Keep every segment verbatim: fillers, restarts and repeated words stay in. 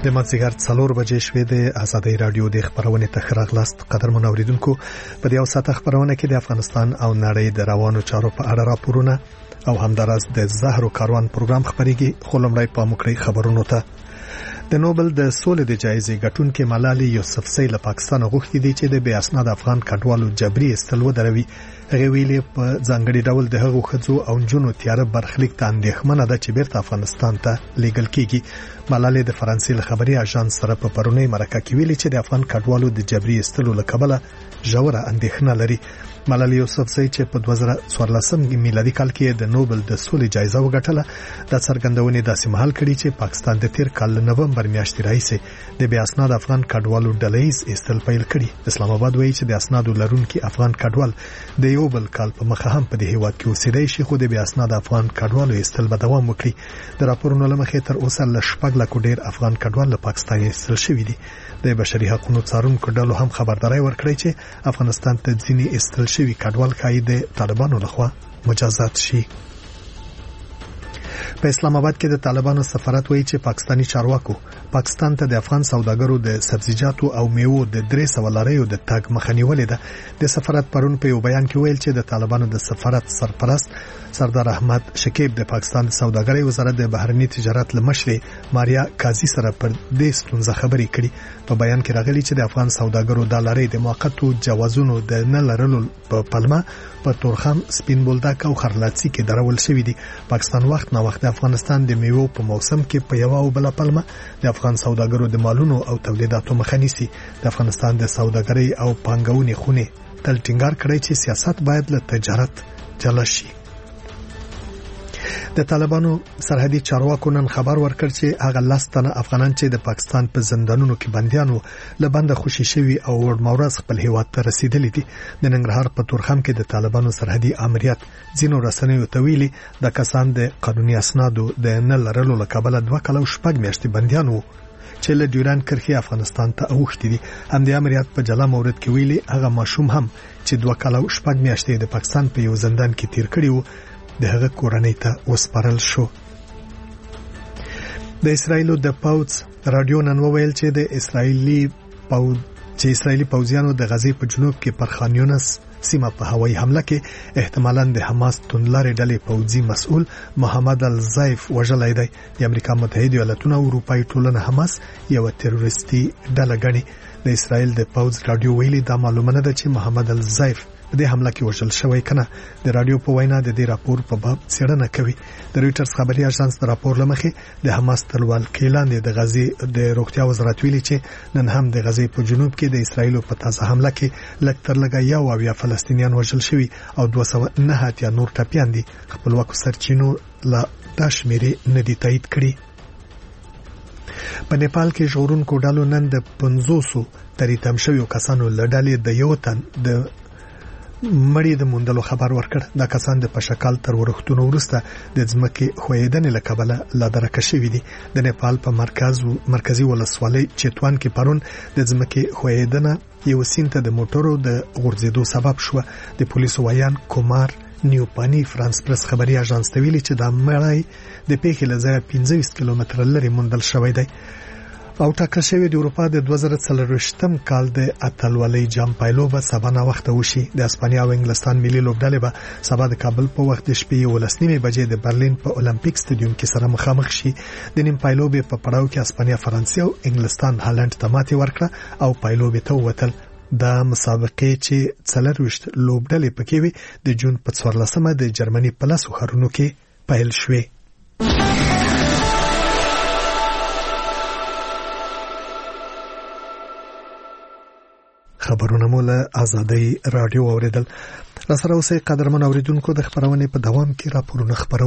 د مازیګر څلور بجې شوې د آزادۍ رادیو د خبرونې تخراغ لاست قدرمن اوریدونکو په دې اوساته خبرونه کې د افغانستان او نړۍ د روانو چارو په اړه راپورونه او همدارس د زهرو کاروان پروګرام خبريږي خلمړی په مکرې خبرونو ته د نوبل د سولې د جایزې ګټونکې ملالۍ یوسفزۍ له پاکستان غوښتي دي چې د بې اسناد افغان کډوالو جبري استلو دروي هغه ویلي په ځانګړي ډول د هغو خځو او جنونو تیار برخلیک ته اندېښمنه ده چې بیرته افغانستان ته لیږل کیږي ملالۍ د فرانسې خبري اژانس سره په پرونی مرکه کې ویلي چې د افغان کډوالو د جبري استلو لکبله ژوره اندېښنه لري ملالۍ یوسفزۍ چې په دوه زره څوارلسم میلادي کال کې د نوبل د سولې جایزه وګټله د څرګندونې داسې مهال کړي چې پاکستان د تیر کال نومبر میاشتې راهیسې د بې اسناد افغان کډوالو ډلهیز استل پیل کړي اسلام آباد وایي چې د اسنادو لرونکي افغان کډوال د یو بل کال په مخه هم په دې هیواد کې اوسېدای شي خو د بې اسناد افغان کډوالو استل به دوام وکړي د راپورونو لمخې تر اوسه ل شپږ لک ډیر افغان کډوال له پاکستان استل شوي دي د بشري حقوقو څارونکو ډلو هم خبرداري ورکړې چې افغانستان ته ځینې استل شوي کډوال قاید طالبانو لخوا مجازات شي په اسلام آباد کې د طالبانو سفارت وایي چې پاکستانی چارواکو پاکستان ته د افغان سوداګرو د سبزیجاتو او میوو د درې سوه لاریو د تاګ مخنیولې ده د سفارت پرون په یو بیان کې ویل چې د طالبانو د سفارت سرپرست سردار احمد شکیب د پاکستان سوداګرۍ وزارت د بهرنی تجارت لمشري ماریا کازي سره پر دې ستونزه خبرې کړي په بیان کې راغلي چې د افغان سوداګرو د لارې د موقتو جوازونو د نه لرلو په پلمه په تورخم سپین بولدک او خرلاڅي کې درول شوې دي پاکستان وخت نه وخت د افغانستان د میوو په موسم کې په یو او بل پلمه د افغان سوداګرو د مالونو او تولیداتو مخه نیسي د افغانستان د سوداګرۍ او پانګونې خونې تل ټینګار کړی چې سیاست باید له تجارت جلا شي د طالبانو سرحدي چارواکو نن خبر ورکړ چې هغه لاستنه افغانان چې د پاکستان په زندانونو کې بنديانو لبنده خوشي شوی او ورمورز خپل هیواد ته رسیدلي دي د ننګرهار په تورخم کې د طالبانو سرحدي امریت ځینو رسنیو ته ویلي د کسان د قانوني اسنادو د نه لرلو لکبله دوه کال او شپږ میاشتې بنديانو چې له ډیوران کرخي افغانستان ته اوښتي دي هم د امریت په جلا مورد کې ویلي هغه ماشوم هم چې دوه کال او شپږ میاشتې د پاکستان په یو زندان کې تیر کړی وو د هغه کورنۍ ته وسپارل شو د اسرایلو د پاوز رادیو نن ویل چې د اسرایلی پاوز چې اسرایلی پوځیانو د غزې په جنوب کې پر خان یونس سیمه په هوایي حمله کې احتمالاً د حماس توندلارې ډلې پوځي مسؤل محمد الزایف وژلای دی د امریکا متحده ایالاتونو او اروپای ټولنه حماس یو تروریستي ډله ګڼي د اسرایل د پاوز رادیو ویلي دا معلومه نه ده چې محمد الزایف د حمله کې وژل شوی کنه د رادیو په وینا د دې راپور په باب څېړنه کوي د رويټرز خبري اژانس د راپور لمخې د حماس تلوال کېلان د غزې د روغتیا وزارت ویلي چې نن هم د غزې په جنوب کې د اسرایل په تازه حمله کې لکتر لګا یو او یا فلسطینیان وژل شوی او دوه سوه نه اتیا نور ټپيان دي خپلواکو سرچینو لا تشمیري ندی تایید کړي په نیپال کې ژغورونکو ډالو نن د پنځوس تری تم شویو کسانو لړډلې د یو تن د مړی د موندلو خبر ورکړ دا کسان د پشکال تر ورښتونو ورسته د ځمکې خویدنې لکبله لا درکه شوی دي د نیپال په مرکز مرکزی ولسوالۍ چتوان کې پرون د ځمکې خویدنه یو سینته د موټرو د غورځېدو سبب شو د پولیسو ویان کومار نیوپانی فرانس پرس خبري اژانس ته ویلي چې دا مړی د پیښې له ځایه پنځه ویشت کیلومتره لرې موندل شوی دی او ټاکل شوی د اروپا د دوه زره څلوېښتم کال د اتلولۍ جام پایلو به سبا نه وخت وشي د اسپانیا او انګلستان ملي لوبډلې به سبا د کابل په وخت د شپې ولس نیمه بجې د برلین په اولمپیک سټیډیوم کې سره مخامخ شي د نیم پایلو به په پړاو کې اسپانیا فرانسې او انګلستان هالند ته ماتې ورکړه او پایلو به ته وتل د مسابقې چې څلوېښت لوبډلې پکې وي د جون په څوارلسمه د جرمني په لاسو ښارونو کې پیل شوې خبرونه مو له آزادۍ رادیو اوریدل را سره اوسې قدرمن اوریدونکو د خبرونې په دوام کې راپورونه خبرو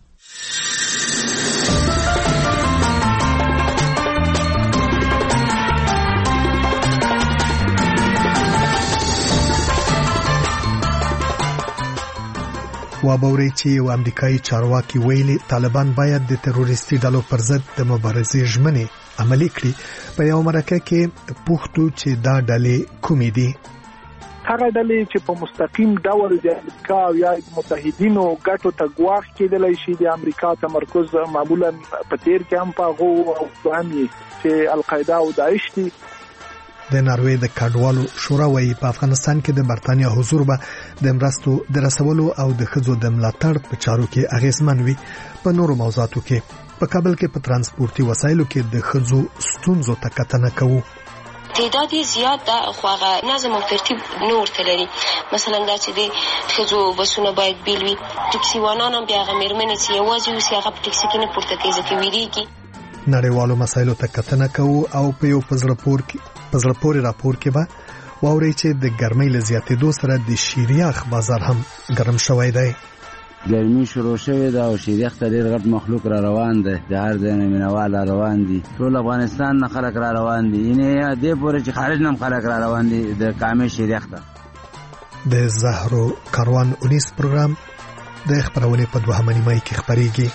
وابوري چې یو امریکایي چارواکي ویلي طالبان باید د تروریستي ډلو پر ضد د مبارزې ژمنې عملي کړي په یو مرکه کې پوښتو چې دا ډلې کومې دي هغه ډلې چې په مستقیم ډول د امریکا او یا متحدینو ګټو ته ګواښ کېدلی شي د امریکا تمرکز معمولا په تیر کې هم په هغو او دوامي چې القاعده او داعش دي. د ناروې د کډوالو شورا وايي په افغانستان کې د برتانیا حضور به د مرستو د رسولو او د ښځو د ملاتړ په چارو کې اغیزمن وي. په نورو موضوعاتو کې په کابل کې په ترانسپورتي وسایلو کې د ښځو ستونزو ته کتنه کوو. تعداد زیات ده خو هغه نظم او ترتیب نور تلري. مثلا دا چې د ښځو بسونه باید بیل وي، ټکسي وانان هم بیا هغه مېرمنې چې یوازې اوسي هغه په ټکسي کې نه پورته کېږي ځکه ویریږي. نړیوالو مسایلو ته کتنه کوو او په یو پزړپور کې پزړپوري راپور کې به واوري چې د ګرمۍ له زیاتېدو سره د شیریاخ بازار هم ګرم شوی دی. ګرمي شروع شوې ده او شیریخ ته ډېر غټ مخلوق را روان دی، د هر ځای نه مینوال را روان دي، ټول افغانستان نه خلک را روان دي، یعنې دې پورې چې خارج نه خلک را روان دي د کامې شیریخ ته. د زهرو کاروان اونیس پروګرام د خبرونې په دوهمه نیمه کې خبرېږي.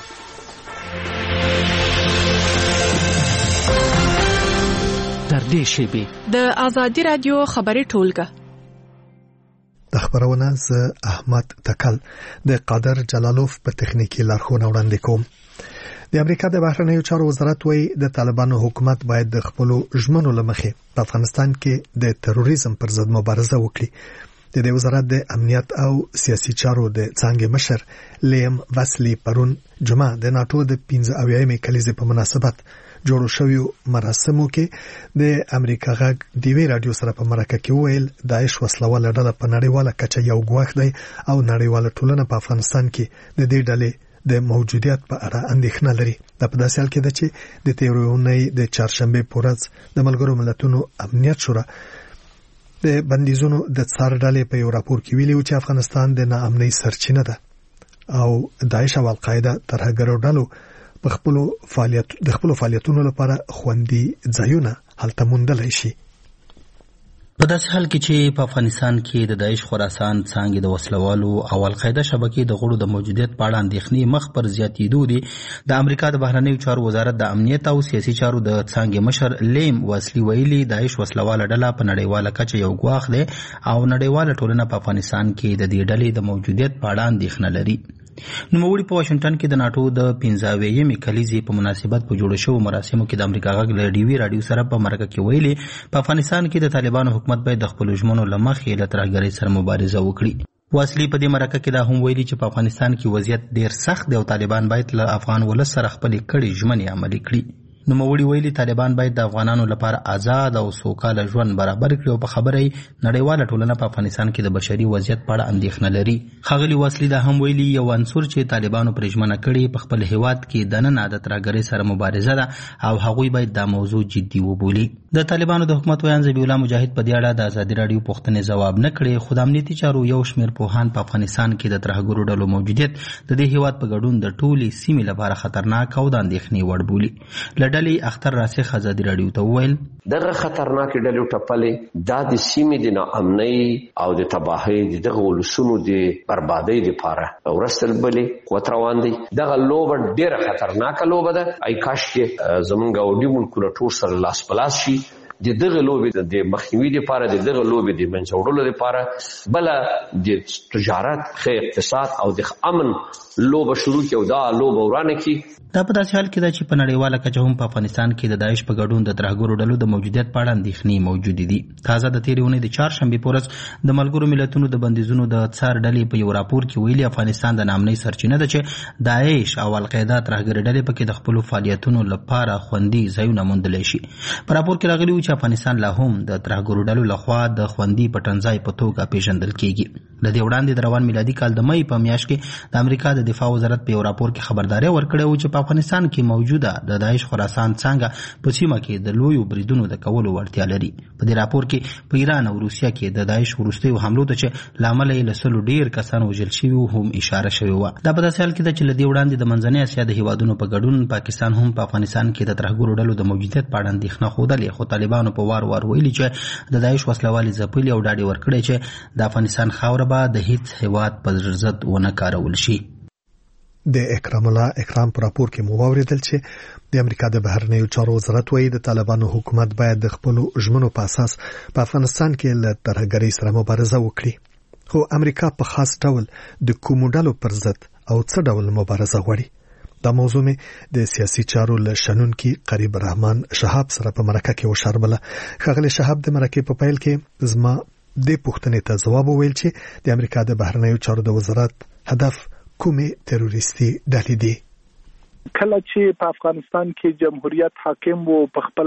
در دې شیبه د آزادی رادیو خبري ټولګه د خبرونه ز احمد تکل د قادر جلالوف په تخنیکی لارښوونه وړاندې کوم. د امریکا د بهرنیو چارو وزارت وايي د طالبانو حکومت باید د خپل ژمنو لمخې په افغانستان کې د تروریزم پر ضد مبارزه وکړي. د دې وزارت د امنیت او سیاسي چارو د څانګې مشر لیم وسلی پرون جمعه د ناتو د پنځه اویایم کلیزې په مناسبت جوړو شویو مراسمو کې د امریکا غږ د وی رادیو سره په مرکه کې ویل داعش وسلواله ډله په نړیواله کچه یو ګواښ دی او نړیواله ټولنه په افغانستان کې د دې ډلې د موجودیت په اړه اندېښنه لري. دا په داسې حال کې ده چې د تیرې اونۍ د چهارشنبه په ورځ د ملګرو ملتونو امنیت شورا د بندیزونو د څار ډلې په یو راپور کې ویلي و چې افغانستان د ناامنۍ سرچینه ده او داعش او القاعده ترهګرو ډلو په خپل فعالیت د خپل فعالیتونو لپاره خوندي ځایونه هلته موندلای شي. په داسې حال کې چې په افغانستان کې د داعش خراسان څانګې د وسلوالو او القاعده شبکې د غړو د موجودیت په اړه اندېښنې مخ پر زیاتېدو دي. د امریکا د بهرنیو چارو وزارت د امنیت او سیاسي چارو د څانګې مشر لیم وسلی ویلي داعش وسلواله ډله په نړیواله کچه یو ګواښ دی او نړیواله ټولنه په افغانستان کې د دې ډلې د موجودیت په اړه اندېښنه لري. نوموړي په واشنگټن کې د ناتو د پنځه اویایم کلیزې په مناسبت په جوړ شوو مراسمو کې د امریکا غږ له ډي وی رادیو سره په مرکه کې ویلي په افغانستان کې د طالبانو حکومت باید د خپل ژمنو له مخې له ترهګرۍ سره مبارزه وکړي. واصلي په دې مرکه کې دا هم ویلي چې په افغانستان کې وضعیت ډیر سخت دی او طالبان باید له افغان ولس سره خپل کړي ژمنې عملي کړي. نوموړي ویلي طالبان باید د افغانانو لپاره آزاد او سوکاله ژوند برابر کړي او په خبره یې نړیواله ټولنه په افغانستان کې د بشري وضعیت په اړه اندېښنه لري. ښاغلي واصلي دا هم ویلي یو عنصر چې طالبانو پرې ژمنه کړې په خپل هیواد کې دننه د ترهګرۍ سره مبارزه ده او هغوی باید دا موضوع جدي وبولي. د طالبانو د حکومت ویان ذبیح الله مجاهد په دې اړه د ازادي راډیو پوښتنې ځواب نه کړې، خو د امنیتي چارو یو شمېر پوهان په افغانستان کې د ترهګرو ډلو موجودیت د دې هیواد په ګډون د ټولې سیمې لپاره خطرناک او د اندېښنې وړ بولي. له ډلې اختر راسخ ازادي راډیو ته وویل دغه خطرناک ډلې ټپلې دا د سیمې د ناامنۍ او د تباهۍ د دغه ولسونو د بربادۍ لپاره ورسل بلې قوت روان دي. دغه لوبه ډیره خطرناکه لوبه ده. ای کاش کې زمونږ ګاونډي ملکونه ټول سره لاس په لاس شي د دغه لوبې د مخنیوي لپاره، د دغه لوبې د منځ وړلو لپاره، بل د تجارت، ښه اقتصاد او د امن لوبه شروع کړي او دا لوبه ورانه کړي. دا په داسې حال کې ده چې په نړیواله کچه هم په افغانستان کې د داعش په ګډون د ترهګرو ډلو د موجودیت په اړه اندېښنې موجودې دي. تازه د تېرې اونۍ د چهارشنبې په ورځ د ملګرو ملتونو د بندیزونو د څار ډلې په یو راپور کې ویلي افغانستان د ناامنۍ سرچینه ده چې داعش او القاعده ترهګرې ډلې پکې د خپلو فعالیتونو لپاره خوندي ځایونه موندلی شي. په راپور کې راغلي و چې افغانستان لا هم د ترهګرو ډلو لخوا د خوندي پټنځای په توګه پیژندل کېږي. له دې وړاندې د روان میلادي کال د مۍ په میاشت کې د امریکا د دفاع وزارت په یو راپور کې خبرداری ورکړی و چې په افغانستان کې موجوده د داعش خراسان څانګه په سیمه کې د لویو بریدونو د کولو وړتیا لري. په دې راپور کې په ایران او روسیه کې د داعش وروستیو حملو ته چې لامل یې له سلو ډیر کسان وژل شوي هم اشاره شوې وه. دا په داسې حال کې ده چې له دې وړاندې د منځنۍ اسیا د هیوادونو په ګډون پاکستان هم په افغانستان کې د ترهګرو ډلو د موجودیت په اړه اندېښنه ښودلې، خو طالبانو په وار وار ویلي چې د داعش وسلوالې ځپلي او ډاډ ورکړی چې د افغانستان خاوره به د هیڅ هیواد په ضد ونه کارول شي. د اکرام الله اکرام پر راپور کې مو واوریدل چې د امریکا د بهرنیو چارو وزارت وايي د طالبانو حکومت باید د خپل ژمنو په اساس په افغانستان کې له ترهګرۍ سره مبارزه وکړي، خو امریکا په خاص ډول د کومو ډلو پر ضد او څه ډول مبارزه غواړي. دا موضوع مې د سیاسي چارو له شنونکي قریب رحمان شهاب سره په مرکه کې وشاربله. ښاغلی شهاب د مرکې په پیل کې زما د پوښتنې ته جواب وویل چې د امریکا د بهرنیو چارو د وزارت هدف کومې تروریستي ډلې دي. کله چې په افغانستان کې جمهوریت حاکم وو، په خپل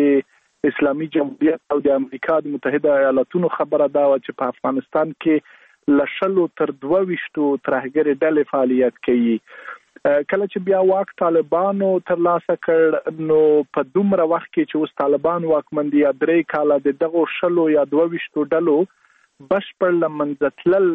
د اسلامي جمهوریت او د امریکا د متحده ایالاتونو خبره دا و چې په افغانستان کې لشلو تر دوه ویشتو ترهګرې ډلې فعالیت کوي. کله چې بیا واک طالبانو ترلاسه کړ، نو په دومره وخت کې چې اوس طالبان واکمن دي، درې کاله د دغو شلو یا دوه ویشتو ډلو بشپړ لمنځه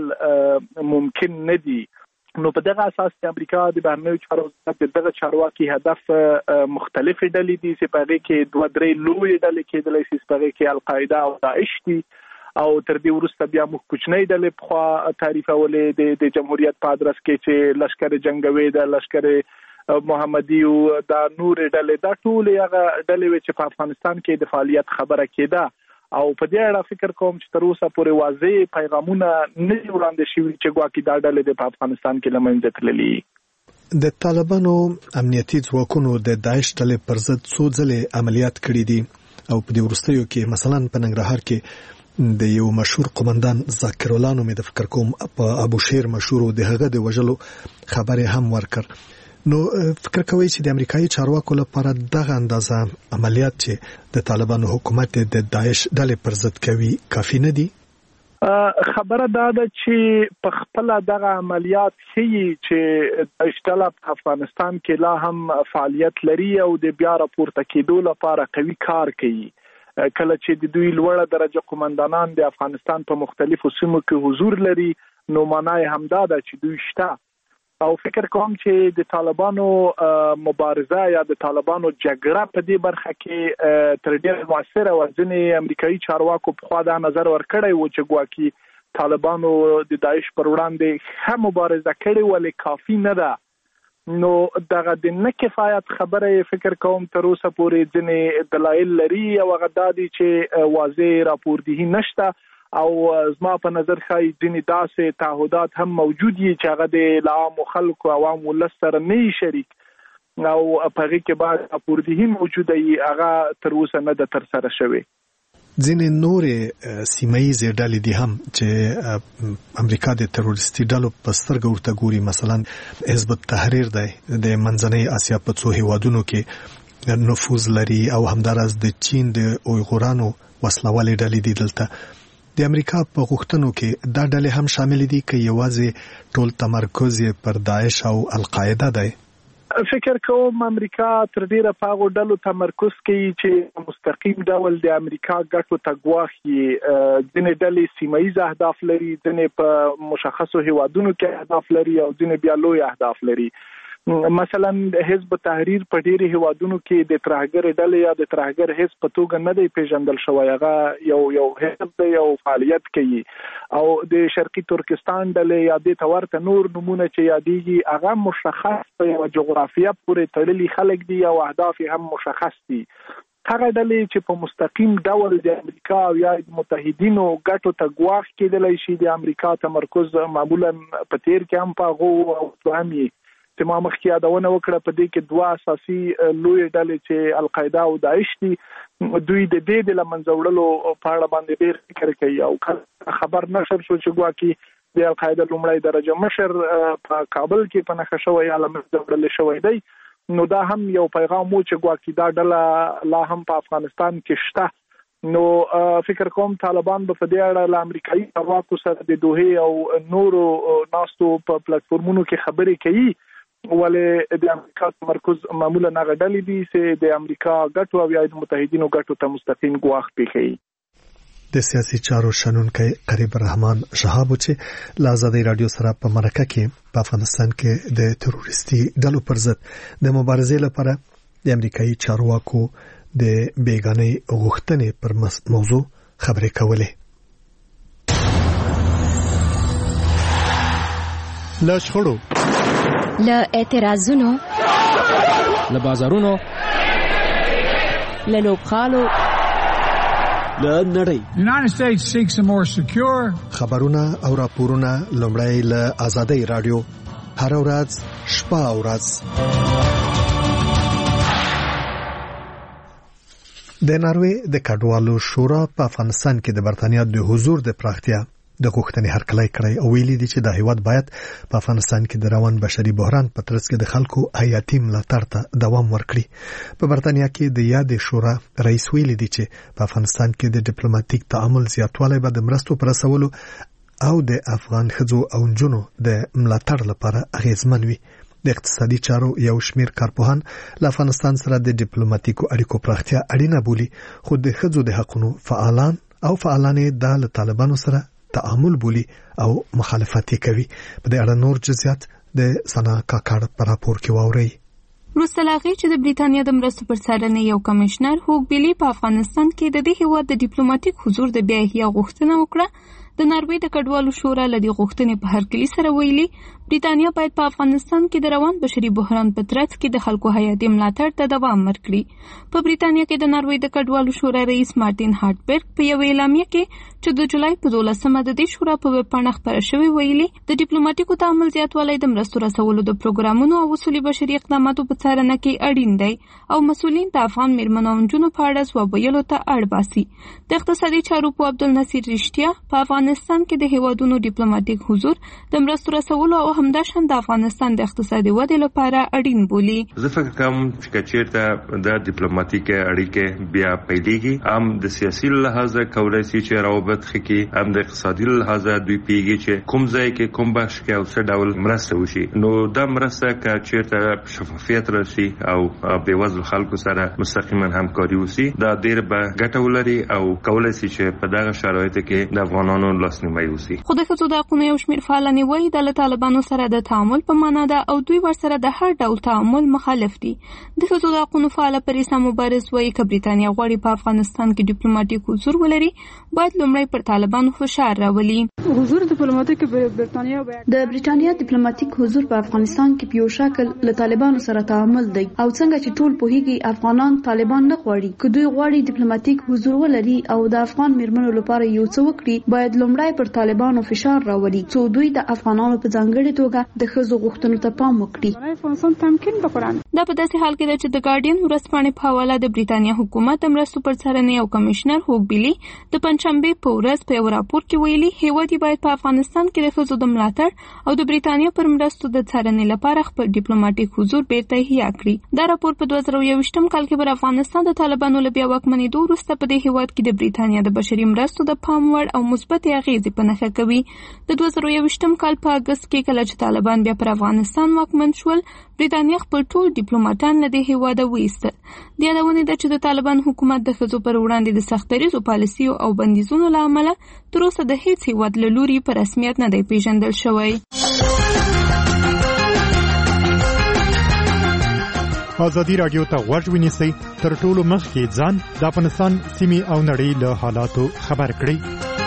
تلل ممکن نه دي. نو په دغه اساس د امریکا د بهرنیو چارو وزارت دغه چارواکي هدف مختلفې ډلې دي چې په هغه کې دوه درې لوی ډلې کېدلای شي، په هغه کې القاعده او داعش دي، او تر دې وروسته بیا موږ کوچنۍ ډلې په خوا تعریفولې د د جمهوریت په ادرس کې چې لشکر جنگوي د لشکر محمدي او د نور ډلې، دا ټول هغه ډلې چې په افغانستان کې د فعالیت خبره کېده. او په دې اړه فکر کوم چې تر اوسه پورې واضح پیغامونه نه وړاندې شوي چې ګواکې دا ډلې په افغانستان کې لمنځه تللي. د طالبانو امنیتي ځواکونو د داعش ډلې پر ضد څو ځلې عملیات کړي دي، او په دې وروستیو کې مثلا په ننګرهار کې د یو مشهور قومندان ذاکر الله نومې د فکر کوم په ابو شیر مشهور د هغه د وژلو خبره هم ورکړ. نو فکر کوي چې د امریکایي چارواکو لپاره دغه اندازه عملیات چې د طالبانو حکومت د داعش ډلې پر ضد کوي کافي نه دي؟ خبره دا ده چې په خپل دغه عملیات ښیي چې داعش ډله په افغانستان کې لا هم فعالیت لري او د بیا راپورته کېدو لپاره قوي کار کوي. کله چې د دوی لوړه درجه قومندانان د افغانستان په مختلفو سیمو کې حضور لري، نو معنی همدا ده چې دوی شته. او فکر کوم چې د طالبانو مبارزه یا د طالبانو جګړه په دې برخه کې تر ډېره موثره و. ځینې امریکایي چارواکو په خوا دا نظر ورکړی و چې ګواکې طالبانو د داعش پر وړاندې ښه مبارزه کړې، ولې کافي نه ده. نو دغه د نه کفایت خبره فکر کوم تر اوسه پورې ځینې دلایل لري، او هغه دا دي چې واضح راپوردهي نشته، او زما په نظر ښایي ځینې داسې تعهدات هم موجود دي چې هغه د عامو خلکو عوامو ولس سره نه وي شریک، او په هغې کې باید راپوردهي موجوده وي، هغه تر اوسه نه ده ترسره شوې. ځینې نورې سیمه ییزې ډلې دي هم چې امریکا د تروریستي ډلو په سترګه ورته ګوري، مثلا حزب التحریر دی د منځنۍ اسیا په څو هیوادونو کې نفوذ لري، او همداراز د چین د اویغورانو وسلوالې ډلې دي. دلته د امریکا په غوښتنو کې دا ډلې هم شامل دي که یوازې ټول تمرکز پر داعش او القاعده دی؟ فکر کوم امریکا تر ډیره په هغو ډلو تمرکز کوي چې مستقیم ډول د امریکا ګټو ته ګواښي. ځینې ډلې سیمه ییز اهداف لري، ځینې په مشخصو هیوادونو کې اهداف لري، او ځینې بیا لوی اهداف لري. مثلا حزب تحریر په ډیری هیوادونو کې د ترهګر ډلې یا د ترهګر حزب په توګه نه دی پیژندل شوی، هغه یو یو حزب دی او فعالیت کوي. او د شرقي ترکستان ډلې یا د تورته نور نمونه چې یادېږي، هغه مشخص په یو جغرافیه پورې تړلي خلک دي او اهداف هم مشخص دي. هغه ډلې چې په مستقیم ډول د امریکا او یا متحدینو ګټو ته ګواښ کېدلی شي، د امریکا تمرکز معمولا په تیر کې هم په هغو او هم یې چې ما مخکې یادونه وکړه، په دې کې دوه اساسي لوی ډلې چې القاعده او داعش دي، دوی د دې د لمنځه وړلو په اړه باندې ډېر فکر کوي. او خبر نشر شو چې ګواکې د القاعده لومړی درجه مشر په کابل کې په نښه شوی یا لمنځه وړل شوی دی، نو دا هم یو پیغام و چې ګواکې دا ډله لا هم په افغانستان کې شته. نو فکر کوم طالبان به په دې اړه له امریکایي چارواکو سره د دوحې او نورو ناستو په پلیټفورمونو کې خبرې کوي، ولې د امریکا تمرکز معمولا هغه ډلې دي چې د امریکا ګټو او یا د متحدینو ګټو ته مستقیم ګواښ پیښوي. د سیاسي چارو شنونکی قریب رحمان شهاب چې له آزادۍ رادیو سره په مرکه کې په افغانستان کې د تروریستي ډلو پر ضد د مبارزې لپاره د امریکایي چارواکو د بیګانۍ غوښتنې پر موضوع خبرې کولې. لا شخړو له اعتراضونو، له بازارونو، له لوبغالو، له نړۍ. United States seeks a more secure. خبرونه او راپورونه لومړی له آزادۍ رادیو هر ورځ شپه او ورځ. د ناروې د کډوالو شورا په افغانستان کې د برتانیا د حضور د پراختیا د غوښتنې هرکلی کړی او ویلي دي چې د هیواد باید په افغانستان کې د روان بشري بحران په ترڅ کې د خلکو حیاتي ملاتړ ته دوام ورکړي. په برتانیا کې د یاد شورا رئیس ویلي دي چې په افغانستان کې د ډیپلوماټیک تعامل زیاتوالی به د مرستو پر رسولو او د افغان ښځو او نجونو د ملاتړ لپاره اغیزمن وي. د اقتصادي چارو یو شمیر کارپوهان له افغانستان سره د ډیپلوماټیکو اړیکو پراختیا اړینه بولي، خو د ښځو د حقوقو فعالان او فعالانې د طالبانو سره تعامل بولي او مخالفت کوي. په دې اړه نور جزئیات د سنا کاکړ په راپور کې واوري. وروسته له هغې چې د بریتانیا د مرستو پر څارنې یو کمشنر هوګ بیلی په افغانستان کې د دې هیواد د ډیپلوماټیک حضور د بیا احیا غوښتنه وکړه، د ناروې د کډوالو شورا له دې غوښتنې په هرکلي سره ویلي بریتانیا باید په افغانستان کې د روان بشري بحران په ترڅ کې د خلکو حیاتي ملاتړ ته دوام ورکړي. په بریتانیا کې د ناروې د کډوالو شورا رئیس مارټین هارټبرګ په یو اعلامیه کې چې د جولای په دولسمه د دې شورا په ویب پاڼه خپاره شوې ویلي د ډیپلوماټیکو تعامل زیاتوالی د مرستو رسولو د پروګرامونو او اصولي بشري اقداماتو په څارنه کې اړین دی او مسؤلین د افغان میرمنو او نجونو په اړه ځواب ویلو ته اړ باسي. د اقتصادي چارو په عبدالنصیر رښتیا په افغانستان کې د هیوادونو ډیپلوماټیک حضور د مرستو رسولو او همداشان د افغانستان د اقتصادي ودې لپاره اړین بولي. زه فکر کوم چې چیرته د ډیپلوماټیک اړیکې بیا پیلېږي هم د سیاسي لحاظه کولای شي چې روابط خکې، هم د اقتصادي لحاظه دوی پیږي چې کوم ځای کې کوم بخش کې او څه ډول مرسته وشي. نو دا مرسته که چیرته شفافیت راشي او بېوزلو خلکو سره مستقیما همکاري وشي دا ډېر به ګټه ولري او کولای شي چې په دغه شرایطو کې د افغانانو لاسنیوی وشي. خو د ښځو د حقونو یو شمېر فعالانې وایي د طالبانو سره د تعامل په معنا ده او دوی ورسره د هر ډول تعامل مخالف دي. د ښځو د حقونو فعاله پریسا مبارز وایي که بریتانیا غواړي په افغانستان کې ډیپلوماټیک حضور ولري باید لومړی پر طالبانو فشار راولي. حضور ډیپلوماټیک برتانیا د بریتانیا ډیپلوماټیک حضور په افغانستان کې په یو شکل له طالبانو سره تعامل دی او څنګه چې ټول پوهیږي افغانان طالبان نه غواړي. که دوی غواړي ډیپلوماټیک حضور ولري او د افغان میرمنو لپاره یو څه وکړي باید لومړی پر طالبانو فشار راولي څو دوی د افغانانو په ځانګړي توګه د ښځو غوښتنو ته پام وکړي. دا په داسې حال کې ده چې د ګارډین ورځپاڼې په حواله د بریتانیا حکومت د مرستو پر څارنې او کمشنر هوګ بیلی د پنجشنبې په ورځ په یو راپور کې ویلي هیواد باید په افغانستان کې د ښځو د ملاتړ او د بریتانیا پر مرستو د څارنې لپاره خپل ډیپلوماټیک حضور بیرته احیا کړي. دا راپور په دوه زره یوویشتم کال کې پر افغانستان د طالبانو له بیا واکمنېدو وروسته په دې هیواد کې د بریتانیا د بشري مرستو د پام وړ او مثبتې اغېزې په نښه کوي. د دوه زره یوویشتم کال په اګست کې کله چې طالبان بیا پر افغانستان واکمن شول بریتانیا خپل ټول ډیپلوماټان له دې هیواده وایستل. د یادونې ده چې د طالبان حکومت د ښځو پر وړاندې د سختدریزو پالیسیو او بندیزونو له امله تر اوسه د هیڅ هیواد له لوري په رسمیت نه دی پیژندل شوی. ازادي راډیو ته غوږ ونیسئ تر ټولو مخکې ځان د افغانستان سیمې او نړۍ له حالاتو خبر کړئ.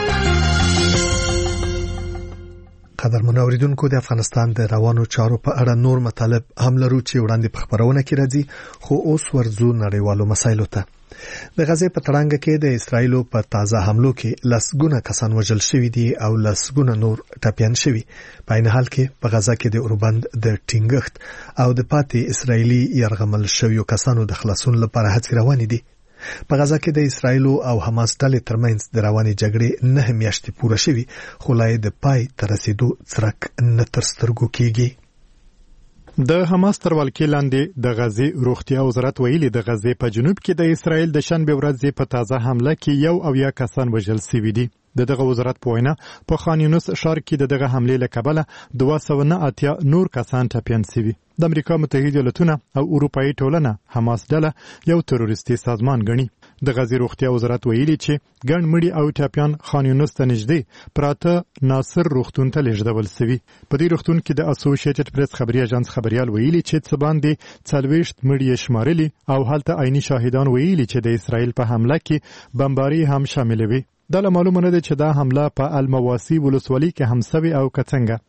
قدرمن اوریدونکو د افغانستان د روانو چارو په اړه نور مطالب هم لرو چې وړاندې په خبرونه کې راځي، خو اوس ورځو نړیوالو مسایلو ته. د غزې په تړانګه کې د اسرایلو په تازه حملو کې لسګونه کسان وژل شوي دي او لسګونه نور ټپیان شوي. په عین حال کې په غزه کې د اوربند د ټینګښت او د پاتې اسرایلی يرغمل شویو کسانو د خلاصون لپاره هڅې روانې دي. په غزه کې د اسرایلو او حماس ډلې ترمنځ د روانې جګړې نه میاشتې پوره شوي، خو لا د پای تر رسیدو څرک نه تر سترګو کېږي. د حماس تر ولکې لاندې د غزې روغتیا وزارت ویلي د غزې په جنوب کې د اسرایل د شنبه ورځې په تازه حمله کې یو او یا کسان وژل شوي دي. د دغه وزارت په وینا په خان یونس ښار کې د دغه حملې له کبله دوه سوه نه اتیا نور کسان ټپیان شوي. د امریکا متحده ایالاتونه او اروپایي ټولنه حماس ډله یو تروریستي سازمان ګڼي. د غزې روغتیا وزارت ویلي چې ګڼ مړي او ټپیان خان یونس ته نږدې پراته ناصر روغتون ته لیږدول شوي. په دې روغتون کې د اسوسییټډ پریس خبري اژانس خبريال ویلي چې څه باندې څلوېښت مړي شمارلي او هلته عیني شاهدان ویلي چې د اسرایل په حمله کې بمباري هم شامل وي. دا معلومه نه ده چې دا حمله په المواسی ولسوالۍ کې هم سوي او کڅنګه.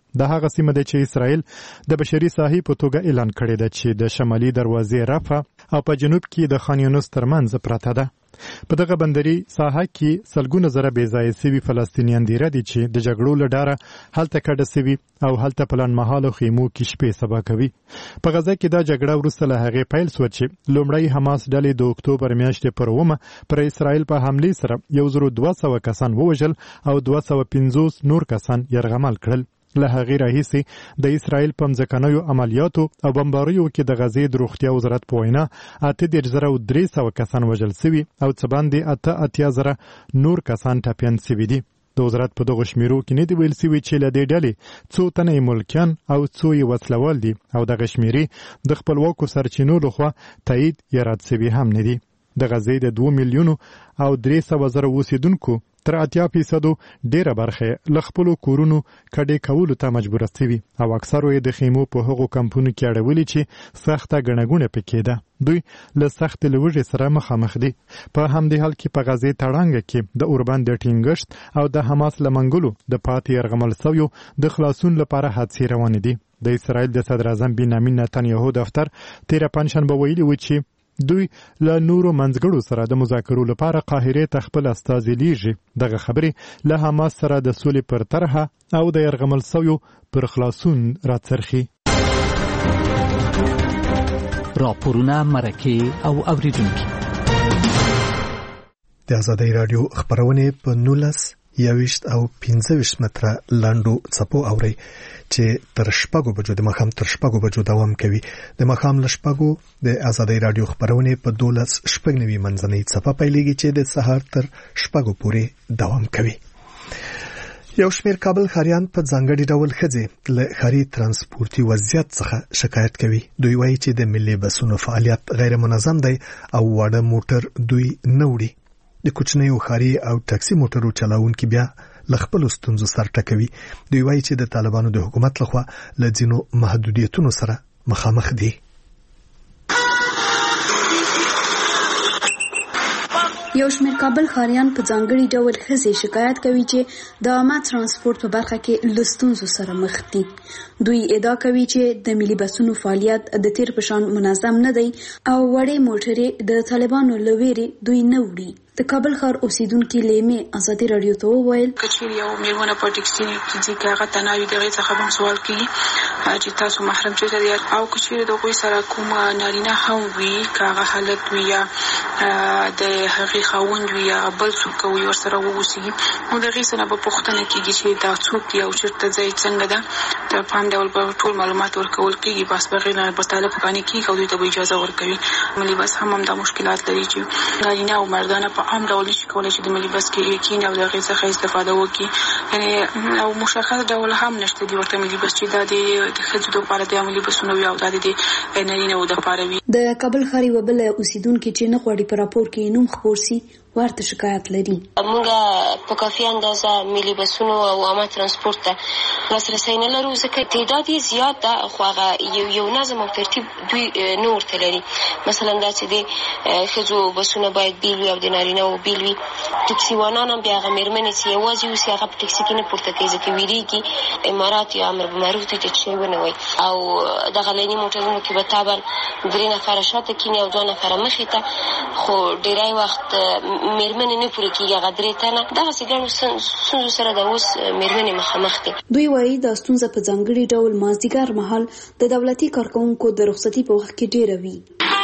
د هغه سیمه ده چې اسرائیل د بشري ساحې په توګه اعلان کړی ده چې د شمالي دروازې رفح او په جنوب کې د خان یونس ترمنځ پرته ده. په دغه بندري ساحه کې سلګونه زره بې ځایه سوي فلسطینیان دیره دي چې د جګړو له ډاره هلته کډه سوي او هلته په لنډمهالو خیمو کې شپې سبا کوي. په غزه کې دا جګړه وروسته له هغې پیل سوه چې لومړی حماس ډلې د اکتوبر میاشتې پر اوومه پر اسرائیل په حملې سره یو زرو دوه سوه کسان ووژل او دوه سوه پنځوس نور کسان یرغمل کړل. له هغې راهیسې د اسرائیل په مځکنیو عملیاتو او بمباریو کې د غزې د روغتیا وزارت په وینا اته دېرش زره او درې سوه کسان وژل سوي او څه باندې اته اتیا زره نور کسان ټپیان سوي دي. د وزارت په دغو شمیرو کې نه دي ویل سوي چې له دې ډلې څو تنه یې ملکیان او څو یې وسلوال دي او دغه شمیرې د خپلواکو سرچینو لخوا تایید یا رد سوي هم نه دي. د غزې د دوه میلیونو او درې سوه زره اوسېدونکو تر اتیا فیصدو ډیره برخه له خپلو کورونو کډې کولو ته مجبوره سوي او اکثرو یې د خیمو په هغو کمپونو کې اړولي چې سخته ګڼه ګوڼه پکې ده. دوی له سختې لوږې سره مخامخ دي. په همدې حال کې په غزې تړانګه کې د اوربند د ټینګښت او د حماس له منګلو د پاتې یرغمل سویو د خلاصون لپاره حادثې روانې دي. د اسرائیل د صدر اعظم بنیامین نتنیاهو دفتر تیره پنجشنبه ویلي و چې دوی له نورو منځګړو سره د مذاکرو لپاره قاهرې ته خپل استازي لیږي. دغه خبرې له حماس سره د سولې پر طرحه او د یرغمل سویو پر خلاصون راڅرخي. راپورونه، مرکې او اوریدونکي د آزادۍ رادیو خبرونه په نولس یویشت او پنځه ویشت متره لاندو څپو اوري چې تر شپږو بجو د ماښام تر شپږو بجو دوام کوي. د ماښام له شپږو د آزادۍ رادیو خبرونه په دولس شپږ نوي منځنۍ څپه پیلېږي چې د سهار تر شپږو پورې دوام کوي. یو شمېر کابل ښاریان په ځانګړي ډول ښځې له ښاري ترانسپورتي وضعیت څخه شکایت کوي. دوی وایي چې د ملي بسونو فعالیت غیر منظم دی او واړه موټر دوی نه وړي. د کوچنیو ښاري او ټاکسي موټرو چلاونکي بیا له خپلو ستونزو سر ټکوي. دوی وایي چې د طالبانو د حکومت لخوا له ځینو محدودیتونو سره مخامخ دي. یو شمېر کابل ښاریان په ځانګړي ډول ښځې شکایت کوي چې د عامه ترانسپورت په برخه کې له ستونزو سره مخ دي. دوی ادعا کوي چې د ملي بسونو فعالیت د تیر په شان منظم نه دی او وړې موټرې د طالبانو له ویرې دوی نه وړي. د کابل ښار اوسیدونکي لیمې ازادي رادیو ته وویل کچیر یو میرمنه په ټیکسي کې چې هغه تناوي دغه څخه هم سوال کوي چې تاسو محرم چیرته دی او کچیر د کوی سره کوم نارینه هم وي کاغه حالت وي یا د هغه خاوند وي یا بل څوک وي ورسره ووسی نو دغه سره په پوښتنه کېږي چې دا څوک دی او چیرته ځای څنګه ده ته په ډول په ټول معلومات ورکول کېږي بس بغیر نه په طالب کانی کې کوي ته اجازه ورکوي. ملي بس هم هم د مشکلات لري چې نارینه او مردانه په عام ډول نشي کولای چې د ملي بس کې یقین او دغه څخه استفاده وکړي. یعنی او مشخص ډول هم نشته دی ورته ملي بس چې د د خځو لپاره د ملي بسونو او د دې نارینه او د لپاره وي. د کابل ښاري وبله اوسیدونکو چې نه غواړي په راپور کې نوم خبر سي ورته شکایت لري. موږ په کافي اندازه ملي بسونو او عامه ترانسپورت ته لاسرسی نه لرو ځکه تعداد یې زیات ده خو هغه یو یو نظم او ترتیب دوی نه ورته لري. مثلا دا چې د ښځو بسونه باید بیل وي او د نارینه‌و بیل وي. ټکسي وانان هم بیا هغه مېرمنې چې یوازې اوسي هغه په ټکسي کې نه پورته کوي ځکه ویرېږي امارات یا امر بالمعروف ته چې شی ونه وایي او دغه لیني موټرونو کې به طبعا درې نفره شاته کیني او دوه نفره مخې ته خو ډېری وخت مېرمنې نه پوره کېږي هغه درې تنه دغسې ګڼو ستونزو سره د اوس مېرمنې مخامخ دي. دوی وایي دا ستونزه په ځانګړي ډول مازدیګر مهال د دولتي کارکوونکو د رخصتي په وخت کې ډېره وي.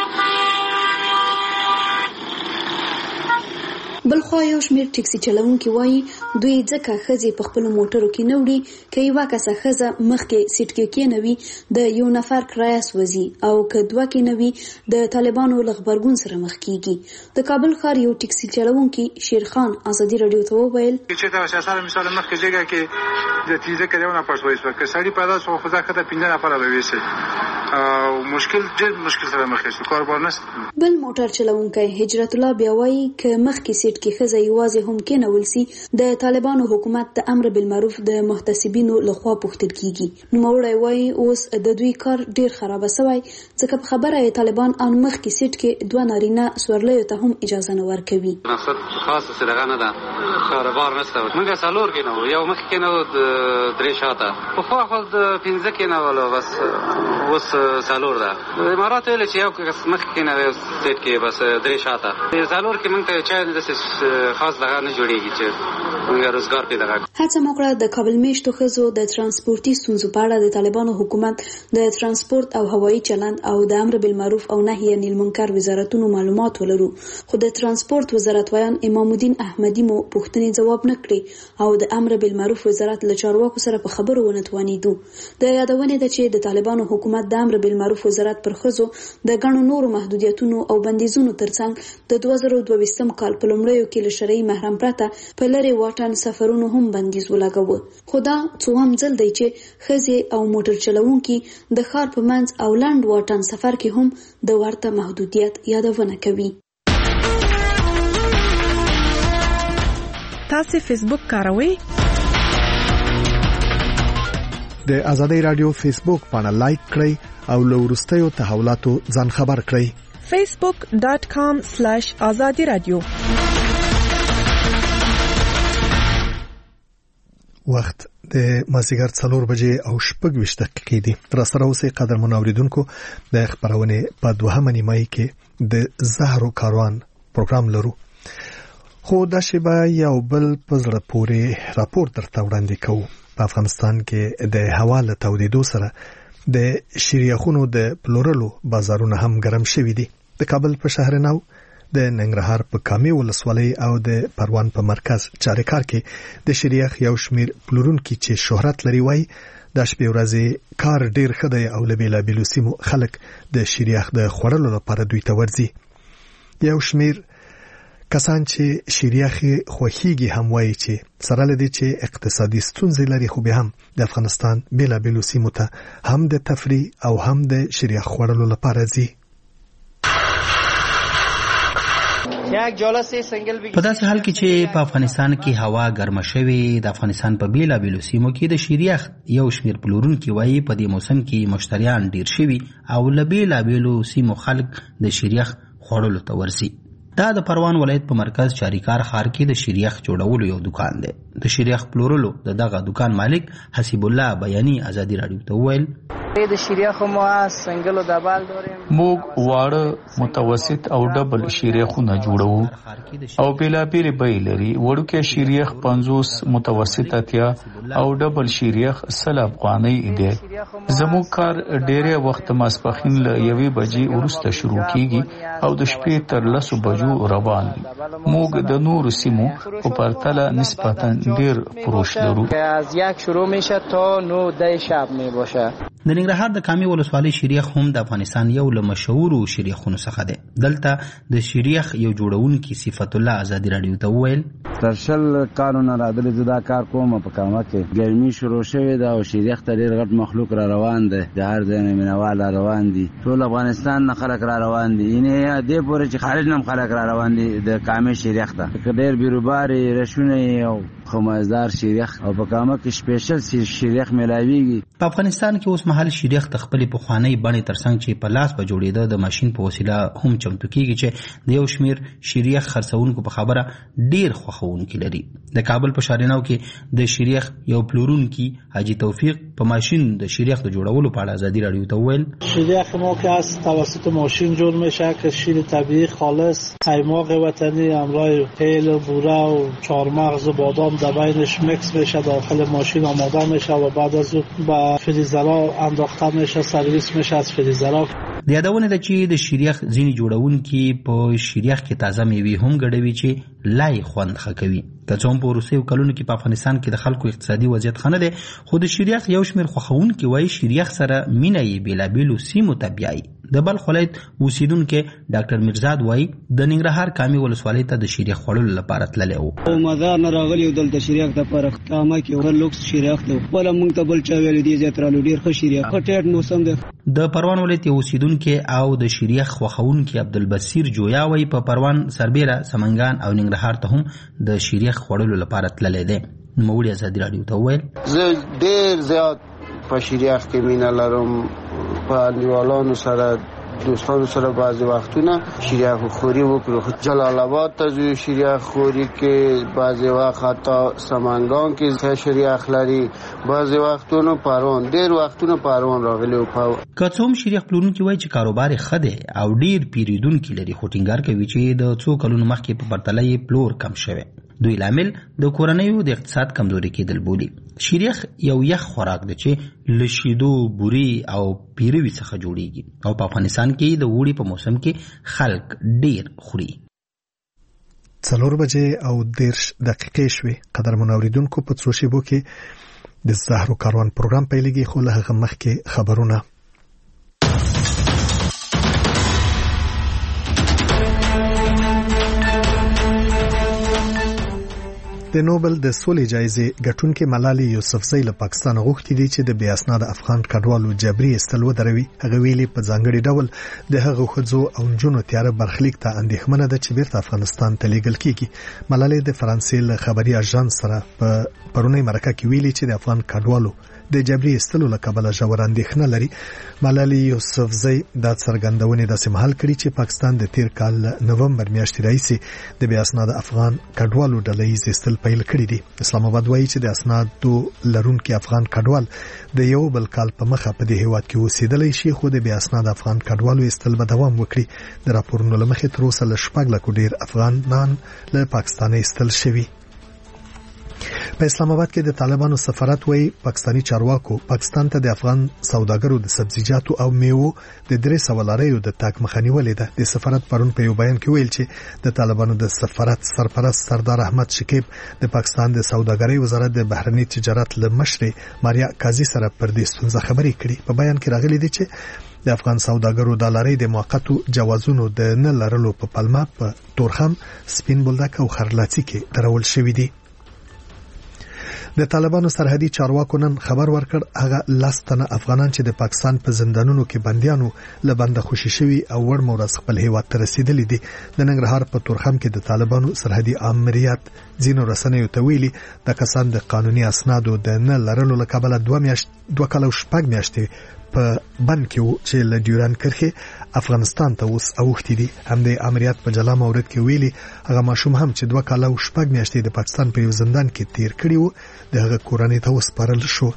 بلخوا یو شمېر ټکسي چلوونکي وایي دوی ځکه ښځې په خپلو موټرو کې نه وړي که یوه کسه ښځه مخکې سیټ کې کېنوي د یو نفر کرایه سوځي او که دوه کېنوي د طالبانو له غبرګون سره مخ کېږي. د کابل ښار یو ټکسي چلوونکي شیرخان ازادي رادیو ته وویل چې دا سره مثال مخکې ځای کې د تیزه کې یو نفر سوځي که سړی پیدا شو خو ځکه ته پنځه نفره به ویسي او مشکل ډېر مشکل سره مخ شي، کاروبار نشته. بل موټر چلونکی هجرت الله بیا وایي ک مخکې سیټ کې خزه یوازې هم کې نه ولسی د طالبانو حکومت د امر بالمعروف د محتسبینو لخوا پوښتل کیږي. نو موړی وایي اوس د دوی کار ډېر خراب شوی ځکه په خبره طالبان ان مخکې سیټ کې دوه نارینه سورلیو ته هم اجازه نه ورکوي. مقصد خاص څه دغه نه ده، کاروبار نشته. موږ څلور کې نو یو مخ کې نو درې شاته په خو خو د پنځه کې نه ولو بس اوس څلور ده. امارات ویل چې یو مخ کې نه سیټ کې بس درې شاته څلور کې موږ ته چا د خاص دغه نه جوړیږي چې موږ روزګار پیدا کړو. هڅه وکړه د کابل میشتو خزو د ترانسپورتي ستونزو په اړه د طالبانو حکومت د ترانسپورت او هوایي چلند او د امر بالمعروف او نهي عن المنکر وزارتونو معلومات ولرو، خو د ترانسپورت وزارت ویان امام الدین احمدی مو پوښتنې جواب نه کړې او د امر بالمعروف وزارت له چارواکو سره په خبرو ونه توانیدو. د یادونې ده چې د طالبانو حکومت د امر بالمعروف وزارت پر خزو د ګڼو نورو محدودیتونو او بندیزونو ترڅنګ د دوه زره دوه ویشتم کال په لومړیو کې له شرعي محرم پرته په لرې واټن سفرونو هم بندیز ولګاوه. خو دا څوهم ځل دی چې ښځې او موټر چلوونکي د ښار په منځ او لنډ واټن سفر کې هم د ورته محدودیت یادونه کوي. تاسو فیسبوک کاروئ؟ د ازادي رادیو فیسبوک باندې لایک کړئ او له وروستیو تحولاتو ځان خبر کړئ. facebook dot com slash azadi radio. وخت د مازیګر څلور بجې او شپږ ویشت دقیقې دي. تر سره اوسه قدر منوریدونکو د خبرونه په دوهمه نیمه کې د زهرو کاروان پروګرام لرو. خو دا شیبه یو بل پزړه پورې راپور درته وړاندې کوو. په افغانستان کې د هوا له تودېدو سره د شریخونو د پلورلو بازارونه هم ګرم شوي دي. د کابل په شهر نو، د ننګرهار په کامي ولسوالۍ او د پروان په مرکز چاریکار کې د شریخ یو شمیر پلورونکي چې شهرت لري وای د شپې ورځې کار ډیر ښه دی او له بیلابیلو سیمو خلک د شریخ د خوړلو لپاره دوی ته ورځي. یو شمیر کسان چې شریخي خوخيږي هم وایي چې سره لدی چې اقتصادي ستونزې لري، خو به هم د افغانستان بیلابیلو سیمو ته هم د تفریح او هم د شریخ خوړلو لپاره ځي. په داسې حال کې چې په افغانستان کې هوا ګرمه شوې، د افغانستان په بیلابیلو سیمو کې د شریخ یو شمیر پلورونکي وایي په دې موسم کې مشتریان ډیر شوي او له بیلابیلو سیمو خلک د شریخ خوړلو ته ورځي. دا د پروان ولایت په مرکز چاریکار ښار کې د شریخ جوړولو یو دکان دی. د شریخ پلورلو د دغه دکان مالک حسیب الله بیانی ازادي رادیو ته وویل د شریخ مو سنگل د بال دورې موږ واړه متوسط او ډبل شریخونه جوړو او بلا بیل به لري. وړوکې شریخ پنځوس، متوسط اتیا او ډبل شریخ سل افغانۍ دی. زموږ کار ډېره وخت ماسپخین له یوې بجې ورسته شروع کیږي او د شپې تر لسو بجو روان دي. موږ د نورو سیمو په پرتله نسبتا ډیر فروش لرو. از یک شروع میشه تا نو ده شب می باشه. د ننګرهار د کامي ولسوالۍ شریخ هم د افغانستان یو له مشهورو شریخونو څخه دی. دلته د شریخ یو جوړونکي صفت الله ازادي رادیو ته وویل تر شل کارونه راغلي زدا کار کوم په کامه کې ګرمي شروع شوې ده او شریخ ته ډیر غټ مخلوق را روان دي. د هر ځای نه مینوال را روان دي. ټول افغانستان نه خلک را روان دي. اینه دې پورې چې خارج نه خلک را روان دي د کامي شریخ ته. ډیر بیروباري رشونه او خمازدار شریخ او په کامه کې سپیشل شریخ ملاويږي. په افغانستان کې اوس مهال شریخ د خپل پخوانی بڼې ترڅنګ چې په لاس په جوړېده د ماشين په وسیله هم چمتو کیږي چې د یو شمیر شریخ خرڅونکو په خبره ډیر خوښونکي لري. د کابل په شاریناو کې د شریخ یو پلورونکي حاجی توفیق په ماشين د شریخ د جوړولو په اړه ازادي رادیو ته وویل شریخ ما که از توسط ماشین جوړ میشه که شیر طبیعی خالص قیماق وطنی همراه تیل و بوره و چهارمغز و بادام در بینش مکس میشه داخل ماشین آماده میشه و بعد از اون به فریزرها انداخته میشه سرویس میشه از فریزرها. د یادونه ده چې د شریخ ځینې جوړونکي په شریخ کې تازه میوې هم ګډوي چې لای خوند ښه کوي. که څه هم په وروستیو کلونو کې په افغانستان کې د خلکو اقتصادي وضعیت ښه نه دی، خو د شریخ یو شمېر خوښونکي وایي شریخ سره مینه یې بېلابېلو سیمو ته بیایي. د بلخ ولایت اوسیدونکی ډاکټر میرزاد وایي د ننګرهار کامي ولسوالۍ ته د شریخ خوړلو لپاره تللی و. مزار نه راغلی دلته شریخ دپاره کامه کې ور لوکس شریخ دی. خپله موږ ته بل چا ویلي دي زیات رالو ډېر ښه شریخ ښه ټیټ موسم دی. د پروان ولایت اوسیدونکو او د شریخ خوخونکو عبدالبصیر جویا وی په پروان سربیره سمنګان او ننګرهار ته هم د شریخ خوړلو لپاره تللی دی. نوموړي ازادي راډیو ته وویل زه ډېر زیات په شریخ کې مینه لرم، په انډیوالانو سره دوستانو سره بعضی وختونه شریخ خوري وکړو. جلال آباد ته ځو شریخ خوري کې، بعضی وخت حتی سمنګان کې شریخ لري، بعضی وختونه پروان، ډېر وختونه پروان راغلي. که څوم شریخ پلورونکي وایي چې کاروبار یې ښه دی او ډېر پیریدونکي لري، خو ټینګار کوي چې د څو کلونو مخکې په پرتله یې پلور کم شوی. دوی لامل د کورنیو د اقتصاد کمزوري کېدل بولي. شریخ یو یخ خوراک دی چې له شیدو، بوري او پیروي څخه جوړیږي او په افغانستان کې د اوړي په موسم کې خلک ډیر خوري. څلور بجې او دیرش دقیقې شوې. قدرمن اوریدونکو، په څو شیبو کې د زهرو کاروان پروګرام پیلېږي، خو له هغه مخکې خبرونه. د نوبل د سولې جایزې ګټونکې ملالۍ یوسفزۍ له پاکستان غوښتي دي چې د بې اسناده افغان کډوالو جبري ایستل ودروي. هغه ویلي په ځانګړي ډول د هغو ښځو او نجونو تیاره برخلیک ته اندېښمنه ده چې بیرته افغانستان ته لیږل کیږي. ملالۍ د فرانسې له خبري اژانس سره په پرونۍ مرکه کې ویلي چې د افغان کډوالو د جبري ایستلو له کبله ژوره اندېښنه لري. ملالۍ یوسفزۍ دا څرګندونې داسې مهال کړي چې پاکستان د تیر کال نومبر میاشتې راهیسې د بې اسناده افغان کډوالو ډله ییز ایستل پیل کړي دي. اسلام آباد وایي چې د اسنادو لرونکي افغان کډوال د یو بل کال په مخه په دې هیواد کې اوسېدلی شي، خو د بې اسناده افغان کډوالو ایستل به دوام وکړي. د راپورونو له مخې تر اوسه له شپږ لکو ډېر افغانان له پاکستانه ایستل شوي. په اسلام آباد کې د طالبانو سفارت وایي پاکستانی چارواکو پاکستان ته د افغان سوداګرو د سبزیجاتو او میوو د درې سوه لاریو د تګ مخه نیولې ده. د سفارت پرون په یو بیان کې ویل چې د طالبانو د سفارت سرپرست سردار احمد شکیب د پاکستان د سوداګرۍ وزارت د بهرنی تجارت له مشرې ماریا کازي سره پر دې ستونزه خبرې کړي. په بیان کې راغلي دي چې د افغان سوداګرو د لارۍ د موقتو جوازونو د نه لرلو په پلمه په تورخم، سپین بولدک او خرلاڅي کې درول شوي دي. د طالبانو سرحدي چارواکو نن خبر ورکړ هغه لس تنه افغانان چې د پاکستان په زندانونو کې بنديانو له بنده خوشي شوي او ور مورز خپل هیواد ته رسیدلي دي. د ننګرهار په تورخم کې د طالبانو سرحدي امریت ځینو رسنیو ته ویلي د کسان د قانوني اسنادو د نه لرلو له کبله دوه میاشت دوه کاله او شپږ میاشتې په بند کې وو چې له ډیورن کرښې افغانستان ته اوس اوښتي دي. هم د امریت په جلا مورد کې ویلي هغه ماشوم هم چې دوه کاله او شپږ میاشتې د پاکستان په یو زندان کې تیر کړي وو د هغه کورنۍ ته وسپارل شو.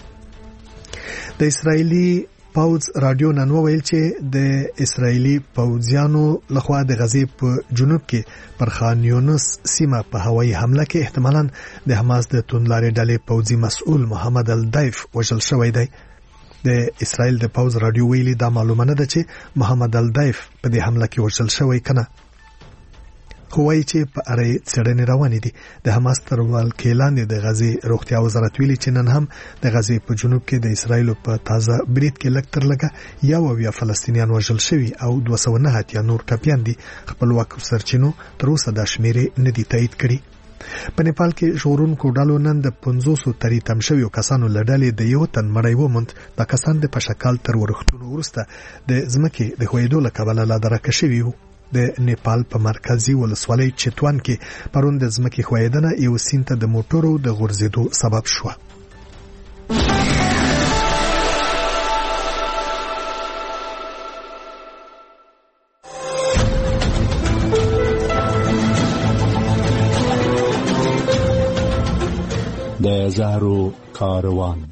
د اسرایلی پوځ رادیو نن ویل چې د اسرایلی پوځیانو لخوا د غزې په جنوب کې پر خان یونس سیمه په هوایي حمله کې احتمالاً د حماس د توندلارې ډلې پوځي مسؤل محمد الدایف وژل شوی دی. د اسرایل د پوځ رادیو ویلي دا معلومه نه ده چې محمد الدایف په دې حمله کې وژل شوی کنه، خو وایي چې په اړه څېړنې روانې دي. د حماس تر ولکې لاندې د غزې روغتیا وزارت ویلي چې نن هم د غزې په جنوب کې د اسرایلو په تازه برید کې لږ تر لږه یو اویا فلسطینیان وژل شوي او دوه سوه نه اتیا نور ټپیان دي. خپلواکو سرچینو تر اوسه دا شمیرې نه دي تایید کړي. په نیپال کې ژغورونکو ډلو نن د پنځوسو تری تم شویو کسانو له ډلې د یو تن مړی وموند. دا کسان د پشکال تر ورښتونو وروسته د ځمکې د ښویېدو له کبله لا درکه شوي وو. د نیپال په مرکزي ولسوالۍ چتوان کې پرون د ځمکې ښویېدنه یو سیند ته د موټرو د غورځېدو سبب شوه. د زهرو کاروان.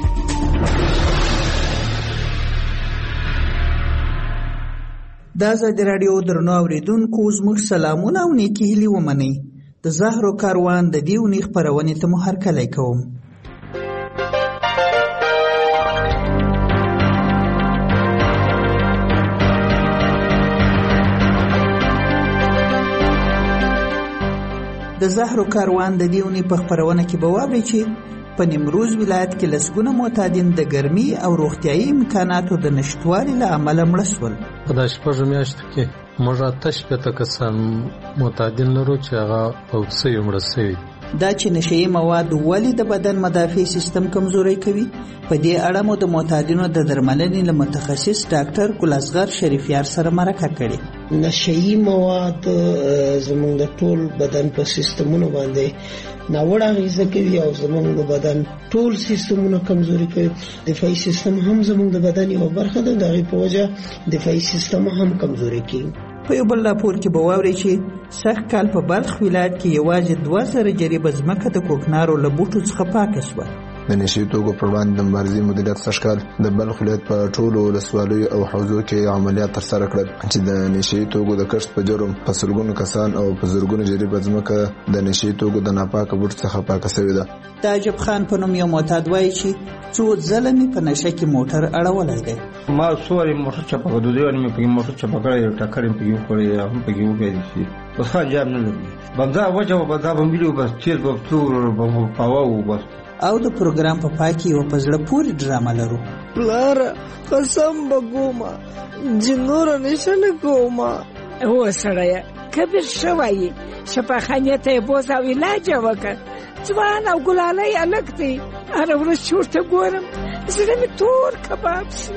د آزادي راډیو درنو اوریدونکو زموږ سلامونه او نیکې هیلې ومنئ. د زهرو کاروان د دې اونۍ خپرونې ته مو هرکلی کوم. د زهرو کاروان د دې اونۍ په خپرونه کې به واورئ چې په نیمروز ولایت کې لسګونه معتادین د ګرمي او روغتیايي امکاناتو د نشتوالي له امله مړه شول. په دا شپږو میاشتو کې موږ اته شپېته کسان معتادین لرو چې هغه په اکسیو مړه شوي. دا چې نشئی مواد ولې د بدن مدافع سیستم کمزوري کوي. په دې اړه مو د معتادینو د درملنې له متخصص ډاکټر ګل اصغر شریفیار سره مرکه کړې. نشئی مواد زموږ د ټول بدن په سیستمونو باندې ناوړه اغیزه کوي او زموږ د بدن ټول سیستمونه کمزوري کوي. دفاعي سیستم هم زموږ د بدن یو برخه ده، دغه په وجه دفاعي سیستم هم کمزوري کوي. په یو بل راپور کې به واورئ چې سږ کال په بلخ ولایت کې یوازې دوه زره جریبه ځمکه د کوکنارو له بوټو څخه پاکه شوه. د نشي توکو پر وړاندې د مبارزې مدیریت سږ کال د بلخ ولایت په ټولو ولسوالیو او حوزو کې عملیات ترسره کړل چې د نشي توکو د کښت په جرم په سلګونو کسان او په زرګونو جریبه ځمکه د نشي توکو د ناپاکه بوټو څخه پاکه شوې ده. د عجب خان په نوم یو معتاد وایي چې څو ځله مې په نشه کې موټر اړولی دی. ما سوري موټر چپه کړو، دوی مې په موټر چپه کړی، ټکر مې په یو کړی، هم په یو کې دي بس خان جام نه لګي بندا وجه و بندا بمبلو بس تیر په تور په پاوو بس. او د پروګرام په پای کې یو په زړه پورې ډرامه لرو. پلار قسم بګوما جنور نشه نه کوما. هو سړی کبیر شوی شفاخانه ته بوز او علاج وکړ. ځوان او ګلالۍ الګ دی هر ورځ چورته ګورم زړه می تور کباب شي.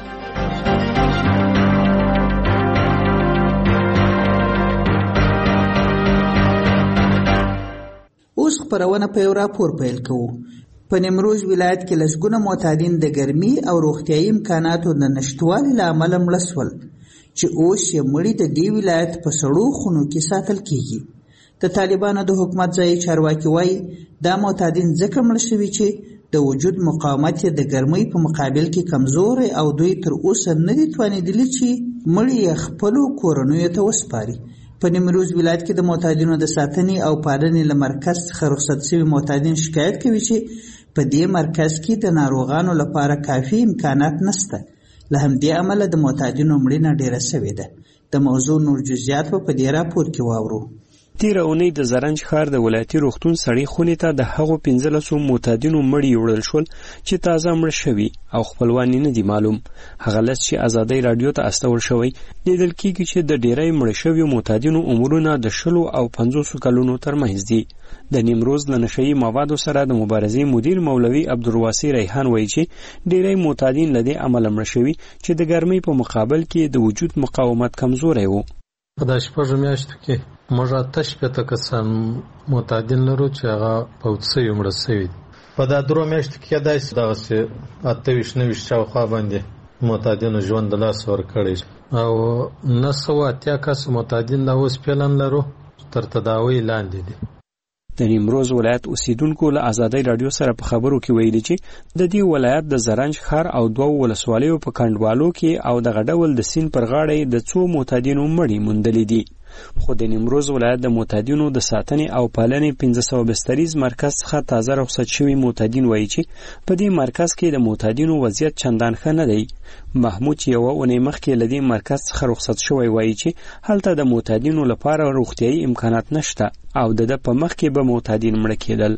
اوس خبرونه په یو راپور پیل کوو. په نیمروز ولایت کې لسګونه معتادین د ګرمي او روغتیايي امکاناتو د نشټوالي له امله مړه شول چې اوس یې مړي د دې ولایت په سړو خونو کې ساتل کیږي. د طالبانو د حکومت ځایي چارواکي وایي دا معتادین ځکه مړه شوي چې د وجود مقاومت یې د ګرمۍ په مقابل کې کمزوری او دوی تر اوسه نه دي توانېدلي چې مړي یې خپلو کورنیو ته وسپاري. په نیمروز ولایت کې د معتادینو د ساتنې او پالنې له مرکز څخه رخصت شوي معتادین شکایت کوي چې په دې مرکز کې د ناروغانو لپاره کافي امکانات نشته. له همدې امله د معتادینو مړینه ډیره شوې ده. د موضوع نور جزئیات په دې راپور کې واورو. تیره اونۍ د زرنج ښار د ولایتي روغتون سړې خونې ته د هغو پنځلسو معتادینو مړي وړل شول چې تازه مړه شوي او خپلوان یې نه دي معلوم. هغه لس چې ازادۍ راډیو ته استول شوی لیدل کېږي چې د ډیری مړه شویو معتادینو عمرونه د شلو او پنځوسو کلونو ترمنځ دي. د نیمروز له نشهیي موادو سره د مبارزې مدیر مولوي عبدالواسي ریحان وایي چې ډیری معتادین له دې امله مړه شوي چې د ګرمۍ په مقابل کې د وجود مقاومت کمزوری و. په دا شپږو میاشتو کې موږ اته شپېته کسان معتادین لرو چې هغه فوت شوي مړه شوي دي. په دا درو میاشتو کې داسې دغسې اته ویشت نه ویشت شاوخوا باندې معتادینو ژوند د لاسه ورکړی او نه سوه اتیا کسه معتادین لا اوس فعلا لرو تر تداوی لاندې دي. د نیمروز ولایت اوسیدونکو له ازادۍ راډیو سره په خبرو کې ویلي چې د دې ولایت د زرنج ښار او دوو ولسوالیو په کنډوالو کې او دغه ډول د سیند پر غاړه د څو معتادینو مړي موندلي دي. خو د نیمروز ولایت د معتادینو د ساتنې او پالنې پنځه سوه بستریز مرکز څخه تازه رخصت شوي معتادین وایي چې په دې مرکز کې د معتادینو وضعیت چندان ښه نه دی. محمود چې یوه اونۍ مخکې له دې مرکز څخه رخصت شوی وایي چې هلته د معتادینو لپاره روغتیايي امکانات نشته او د ده په مخ کې به معتادین مړه کېدل.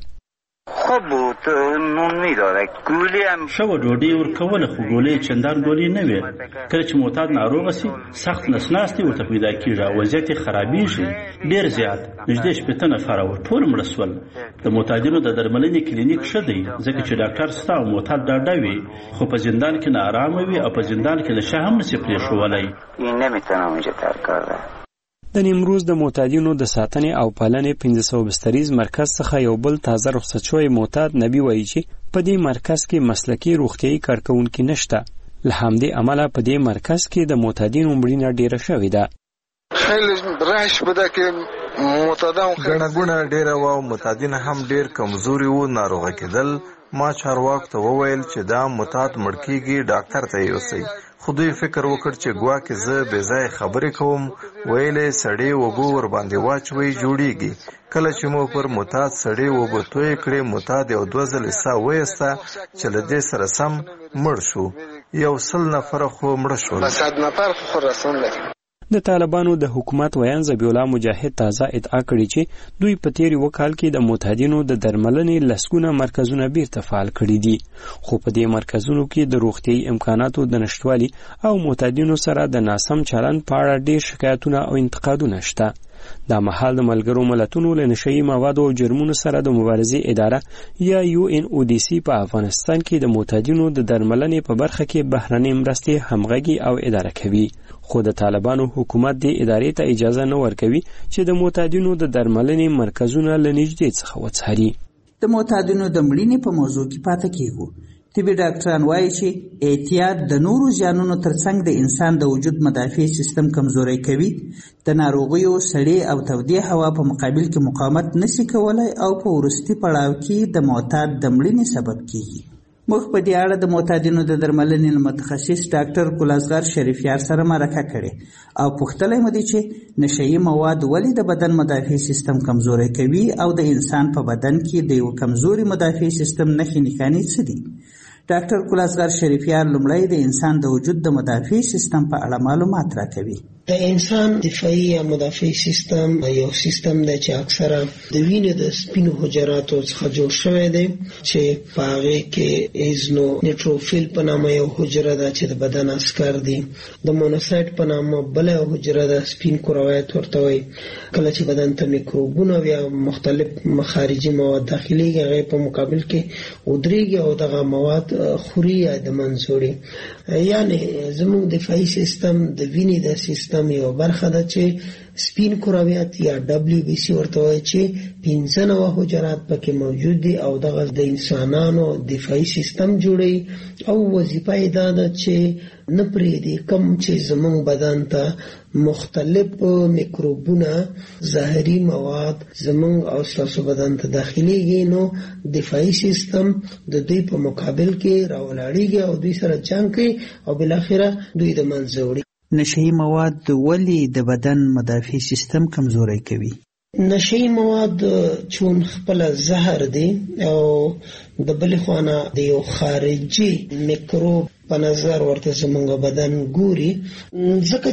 خوب بود نون میداره ګولې هم شوه ډوډۍ ورکوله خو ګولې چندان ګولې نه وې. کله چې معتاد ناروغه سي سخت نسناستې ورته پیدا کېږي او وضعیت یې خرابېږي ډېر زیات. نږدې شپېته نفره ور ټول مړه سول. د معتادینو د درملنې کلینیک ښه دی ځکه چې ډاکټر ستا او معتاد ډاډه وي خو په زندان کې ناارامه وي او په زندان کې نشه هم نسي پرېښولی. این نمیتونم اینجا تر کار ده. د نیمروز د معتادینو د ساتنې او پالنې پنځه سوه بستریز مرکز څخه یو بل تازه رخصت شوی معتاد نبی وایي چې په دې مرکز کې مسلکي روغتیايي کارکوونکي نشته. له همدې امله په دې مرکز کې د معتادینو مړینه ډیره شوې ده. خیلی رش بوده که معتادان ګڼه ګوڼه ډیره وه او معتادین هم ډیر کمزوري وو ناروغه کېدل. ما چارواکو ته وویل چې دا معتاد مړ کېږي ډاکټر ته یوسئ. خو دوی فکر وکړ چې ګواکې زه بې ځایه خبرې کوم. ویلې سړې اوبه ورباندې واچوئ جوړیږي. کله چې مو پر معتاد سړې اوبه توی کړې معتاد یو دوه ځلې ساه ویسته چې له دې سره سم مړ شو. یو سل نفره خو مړه شول. صد نفر خو رسون لري. د طالبانو د حکومت ویان ذبیح الله مجاهد تازه ادعا کړې چې دوی په تیر یو کال کې د معتادینو د درملنې لسګونه مرکزونه بیرته فعال کړي دي. خو په دې مرکزونو کې د روغتیايي امکاناتو د نشټوالي او معتادینو سره د ناسم چلند په اړه ډېر شکایتونه او انتقادونه شته. دا مهال د ملګرو ملتونو له نشئی موادو او جرمونو سره د مبارزې اداره یا یو ان او ډي سي په افغانستان کې د معتادینو د درملنې په برخه کې بهرنۍ مرستې همغږي او اداره کوي. خو د طالبانو حکومت د ادارې ته اجازه نه ورکوي چې د معتادینو د درملنې مرکزونه له نږدې څخه وڅاري. د معتادینو د مړینې په موضوع کې پاتې کیږو. طبي ډاکټران وایي چې احتیاط د نورو زیانونو ترڅنګ د انسان د وجود مدافع سیستم کمزوری کوي، د ناروغیو سړې او تودې هوا په مقابل کې مقاومت نشي کولای او په وروستي پړاو کې د معتاد د مړینې سبب کیږي. موږ په دې اړه د معتادینو د درملنې متخصص ډاکټر کلاسغر شریفیار سره مرکه کړې او پوښتنه مو دي چې نشئی مواد ولې د بدن مدافع سیستم کمزوری کوي او د انسان په بدن کې د یو کمزوري مدافع سیستم نښې نښانې څه دي. ډاکټر کلاسغر شریفیار لومړی د انسان د وجود د مدافع سیستم په اړه معلومات راکوي. د انسان دفاعي یا مدافع سیستم یو سیستم دی چې اکثره د وینې د سپینو حجراتو څخه جوړ شوی دی چې په هغې کې ایزنو نیټروفیل په نامه یو حجره ده چې د بدن عسکر دي، د مونوسایت په نامه بله یو حجره ده سپین کرویات ورته وایي. کله چې بدن ته میکروبونه یا مختلف خارجي مواد داخليږي هغې په مقابل کې ودرېږي او دغه مواد خوري یا د منځ وړي. یعنې زموږ دفاعي سیستم د وینې د سیستم یو برخه ده چې سپین کرویات یا دبلیو بی سی ورته وایي چې پنځه نوع حجرات پکې موجود دي او دغه د انسانانو دفاعي سیستم جوړوي او وظیفه یې دا ده چې نه پرېږدي کوم چې زموږ بدن ته مختلف میکروبونه زهري مواد زموږ او ستاسو بدن ته داخليږي، نو دفاعي سیستم د دوی په مقابل کې راولاړېږي او دوی سره جنګ کوي او بالاخره دوی د منځه وړي. نشئی مواد ولې د بدن مدافع سیستم کمزوری کوي؟ نشئی مواد چون خپل زهر دي او د بلې خوا نه د یو خارجي میکروب په نظر ورته زموږ بدن ګوري، ځکه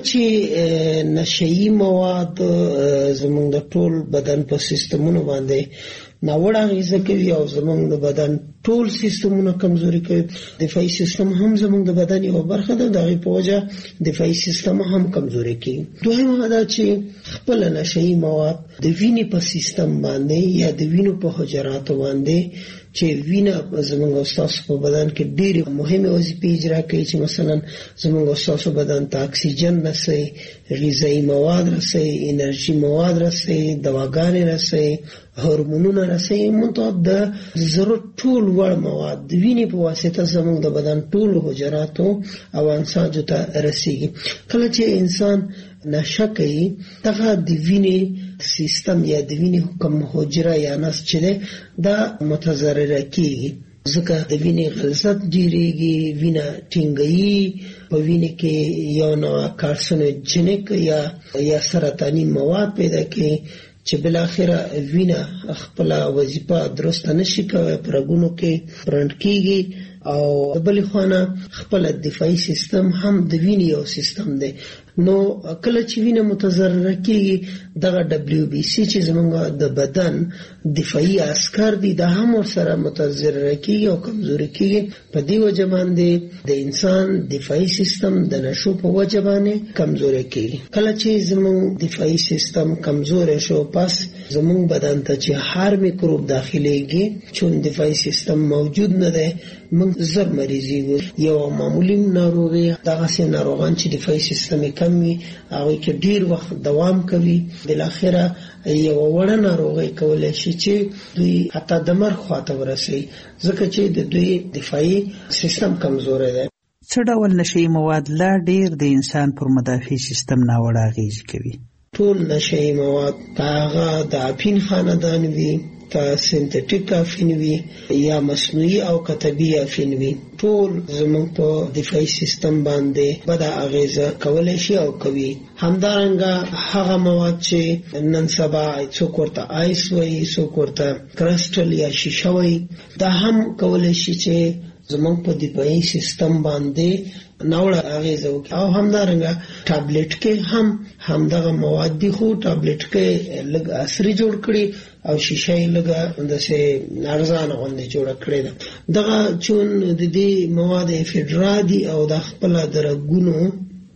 چې نشئی مواد زموږ د ټول بدن په سیستمونو باندې ناوړه اغیزه کوي او زموږ د بدن ټول سیستمونه کمزوري کوي. دفاعي سیستم هم زموږ د بدن یو برخه ده، د هغې په وجه دفاعي سیستم هم کمزوري کوي. دویمه دا چې خپل نشئی مواد د وینې په سیستم باندې یا د وینو په حجراتو باندې چې وینه زموږ او ستاسو په بدن کې ډېرې مهمې وظیفې اجرا کوي، چې مثلا زموږ او ستاسو بدن ته اکسیجن رسوي، غذایي مواد رسوي، انرژي مواد رسوي، دواګانې رسوي، هورمونونه رسوي، منتها د ضرورت ټول وړ مواد د وینې په واسطه زموږ د بدن ټولو حجراتو او انساجو ته رسیږي. کله چې انسان نشه کوي دغه د وینې سیستم یا د وینې کوم حجره یا نسج چې دی دا متضرره کیږي، ځکه د وینې غلظت ډیریږي، وینه ټینګوي، په وینې کې یو نوع کارسینوجنیک یا یا سرطاني مواد پیدا کوي چې بالاخره وینه خپل وظیفه درسته نشي کوي، په رګونو کې برند کیږي او بلې خوا نه خپل دفاعي سیستم هم د وینې یو سیستم دی. نو کله چې وینه متضرره کیږي دغه دبلیو بی سی چې زموږ د بدن دفاعي عسکر دي دا هم ورسره متضرره کیږي او کمزوري کیږي. په دې وجه باندې د انسان دفاعي سیستم د نشو په وجه باندې کمزوري کیږي. کله چې زموږ دفاعي سیستم کمزوري شو پس زموږ بدن ته چې هر میکروب داخليږي چون دفاعي سیستم موجود نه دی موږ زر مریضي یو معمولی ناروغي دغه سي ناروغان چې دفاعي سیستم کمی هغه کې ډیر وخت دوام کوي، بل اخره یو وړه ناروغي کولای شي چې دوی حتی د مرګ خواته ورسي، ځکه چې د دوی دفاعي سیستم کمزور دی. څه ډول نشئی مواد لا ډیر د انسان پر مدافع سیستم ناوړه اغیز کوي؟ ټول نشئی مواد هغه د اپین خاندان وي، کا سنتیټیک افین وي یا مصنوعي او کتبي افین وي، ټول زموږ په دفاعي سیستم باندې بد اغیزه کولای شي او کوي. همدارنګه هغه مواد چې نن سبا څوک ورته آیس وایي، څوک ورته کرسټل یا شیشه وایي، دا هم کولای شي چې زموږ په دفاعي سیستم باندې ناوړه اغیزه وکړي. او همدارنګه ټابلیټ کې هم همدغه مواد دي، خو ټابلیټ کې لږ عصري جوړ کړي او شیشه یې لږه داسې ارزانه غوندې جوړه کړې ده. دغه چون د دې مواد افیډرا دي او د خپله د رګونو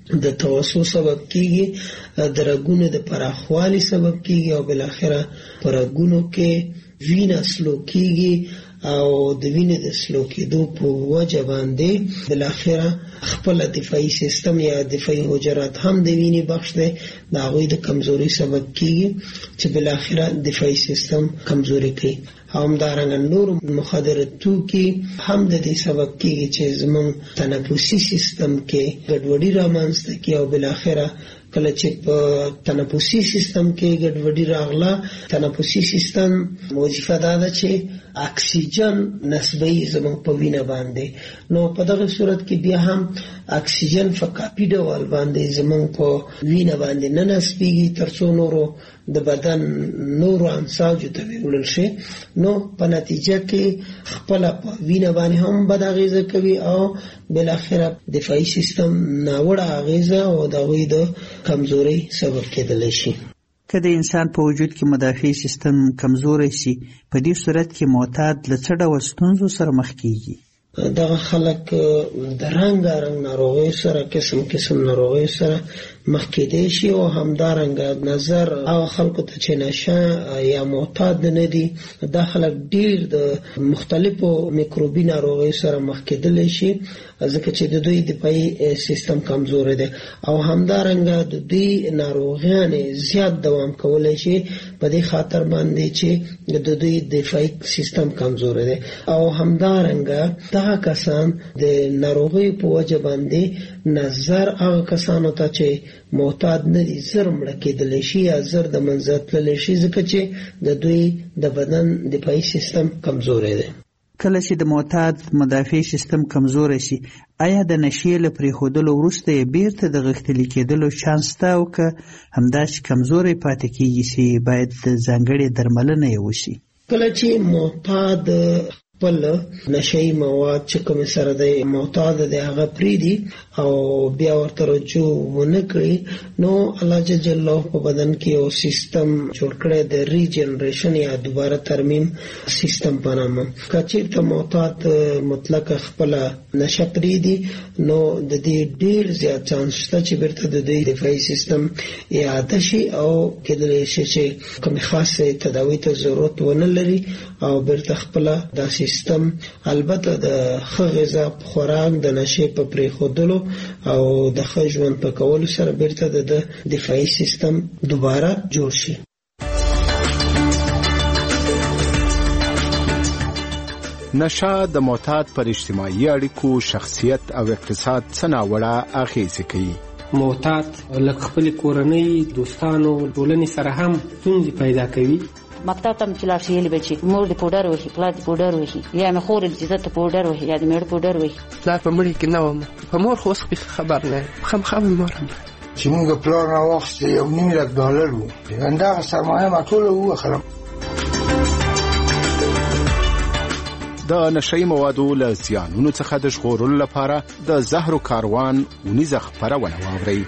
د توسو سبب کیږي، د رګونو د پراخوالي سبب کیږي او بل اخره پر رګونو کې وینه سلو کیږي او د وینې د سلو کېدو په وجه باندې بل اخره خپل دفاعي سیستم یا دفاعي حجرات هم د وینې بخش دی، د هغوی د کمزوري سبب کیږي چې بل اخره دفاعي سیستم کمزوري کوي. همدارنګه نور مخدر توکي هم د دې سبب کیږي چې زموږ تنفسي سیستم کې ګډوډي رامنځته کوي او بل اخره کله چې په تنفسي سیستم کې ګډوډي راغله، تنفسي سیستم وظیفه دا ده چې اکسیجن نسبی زموږ په وینه باندې، نو په دغه صورت کې بیا هم اکسیجن په کاپي ډول باندې زموږ په وینه باندې نه نسبیږي تر څو نورو د بدن نورو انساجو ته وړل شي، نو په نتیجه کې خپل په وینه باندې هم بد اغیزه کوي او بل اخره دفاعي سیستم ناوړه اغیزه او د غوی د کمزوري سبب کېدلی شي. که د انسان په وجود کې مدافع سیستم کمزوری شي، په دې صورت کې معتاد له څه ډول ستونزو سره مخ کیږي؟ دغه خلک د رنګارنګ ناروغیو سره قسم قسم ناروغیو سره مخ کېدی شي او همدارنګه نظر هغه خلکو ته چې نشه یا معتاد نه دي، دا خلک ډیر د مختلفو میکروبي ناروغیو سره مخ کېدلی شي ځکه چې د دوی دفاعي سیستم کمزوری دی او همدارنګه د دوی ناروغیانې زیات دوام کولی شي په دې خاطر باندې چې د دوی دفاعي سیستم کمزوری دی او همدارنګه دغه کسان د ناروغیو په وجه باندې نظر هغه کسانو ته چې معتاد نه دي زر مړه کېدلی شي یا زر د منځه تللی شي ځکه چې د دوی د بدن دفاعي سیستم کمزوری دی. کله چې د معتاد مدافع سیستم کمزوری شي، آیا د نشې له پرېښودلو وروسته یې بیرته د غښتلي کېدلو چانس شته او که همداسې کمزوری پاتې کېږي چې باید ځانګړې درملنه یې وشي؟ کله چې معتاد خپل نشه‌یي مواد چې کوم سره د معتاد د هغه پریدي او بیا ورته رجوع ونه کړي، نو الله جل جلاله په بدن کې یو سیستم جوړ کړی د ریجنریشن یا دوباره ترمیم سیستم په نامه. که چېرته معتاد مطلق خپل نشه پریدي، نو د دې ډېر زیات چانس شته چې بیرته د دوی دفاعي سیستم اعاده شي او کېدلی شي چې کومې خاصې تداوي ته ضرورت ونه لري او بیرته خپل دا سیستم البته د ښه غذا خوراک د نشې په پرېښودلو او د ښه ژوند په کولو سره بیرته د دفاعي سیستم دوباره جوړ شي. نشه د معتاد پر اجتماعي اړیکو، شخصیت او اقتصاد څه ناوړه اغېزې کوي. معتاد لکه خپل کورنۍ، دوستانو، ټولنې سره هم ستونزې پیدا کوي. مکتب ته چې لاړ شي بچي مور د پوډر وهي، پلار د پوډر وهي، یا مې خور د عزت پوډر وهي یا د مېړه پوډر وهي. پلار په مړي کې نه وم، په مور خو اوس خبر نه خامخا مې مور هم چې موږ پلار راواخیستې یو نیم لک ډالر وو، همدغه سرمایه ما ټوله ووخلم. د نشه‌یي موادو له زیانونو څخه د ژغورلو لپاره د زهرو کاروان اونیزه خپرونه واورئ.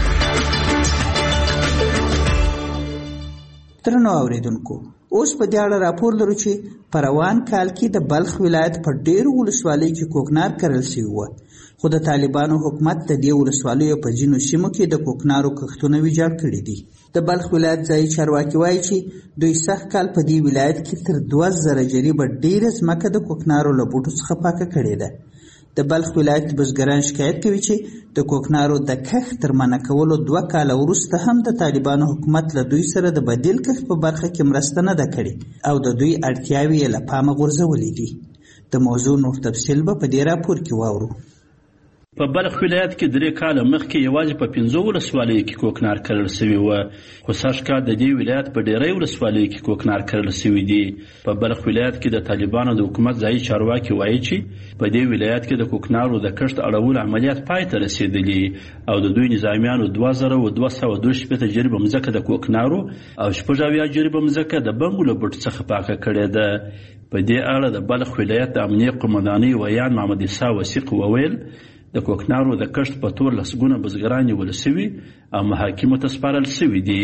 درنو اوریدونکو، اوس په دې اړه راپور لرو چې په روان کال کې د بلخ ولایت په ډېرو ولسوالیو کې کوکنار کرل شوي وو، خو د طالبانو حکومت د دې ولسوالیو په ځینو سیمو کې د کوکنارو کښتونه ویجاړ کړي دي. د بلخ ولایت ځایي چارواکي وایي چې دوی سږ کال په دې ولایت کې تر دوه زره جریبه ډېره ځمکه د کوکنارو له بوټو څخه پاکه کړې ده. د بلخ ولایت بزګران شکایت کوي چې د کوکنارو د کښت تر منع کولو دوه کاله وروسته هم د طالبانو حکومت له دوی سره د بدیل کښت په برخه کې مرسته نه ده کړې او د دوی اړتیاوې یې له پامه غورځولې دي. د موضوع نور تفصیل به په دې راپور کې واورو. په بلخ ولایت کې درې کاله مخکې یوازې په پنځو ولسوالیو کې کوکنار کرل شوي وو، خو سږ کال د دې ولایت په ډېری ولسوالیو کې کوکنار کرل شوي دي. په بلخ ولایت کې د طالبانو د حکومت ځایي چارواکي وایي چې په دې ولایت کې د کوکنارو د کښت اړولو عملیات پای ته رسېدلي او د دوی نظامیانو دوه زره دوه سوه دوه شپېته جریبه مځکه د کوکنارو او شپږ اویا جریبه مځکه د بنګو له بوټو څخه پاکه کړې ده. په دې اړه د بلخ ولایت د امنیې قومندانۍ ویان محمد عیسی وثیق وویل د کوکنارو د کښت په تور لسګونه بزګران نیول شوي او محاکمو ته سپارل شوي دي.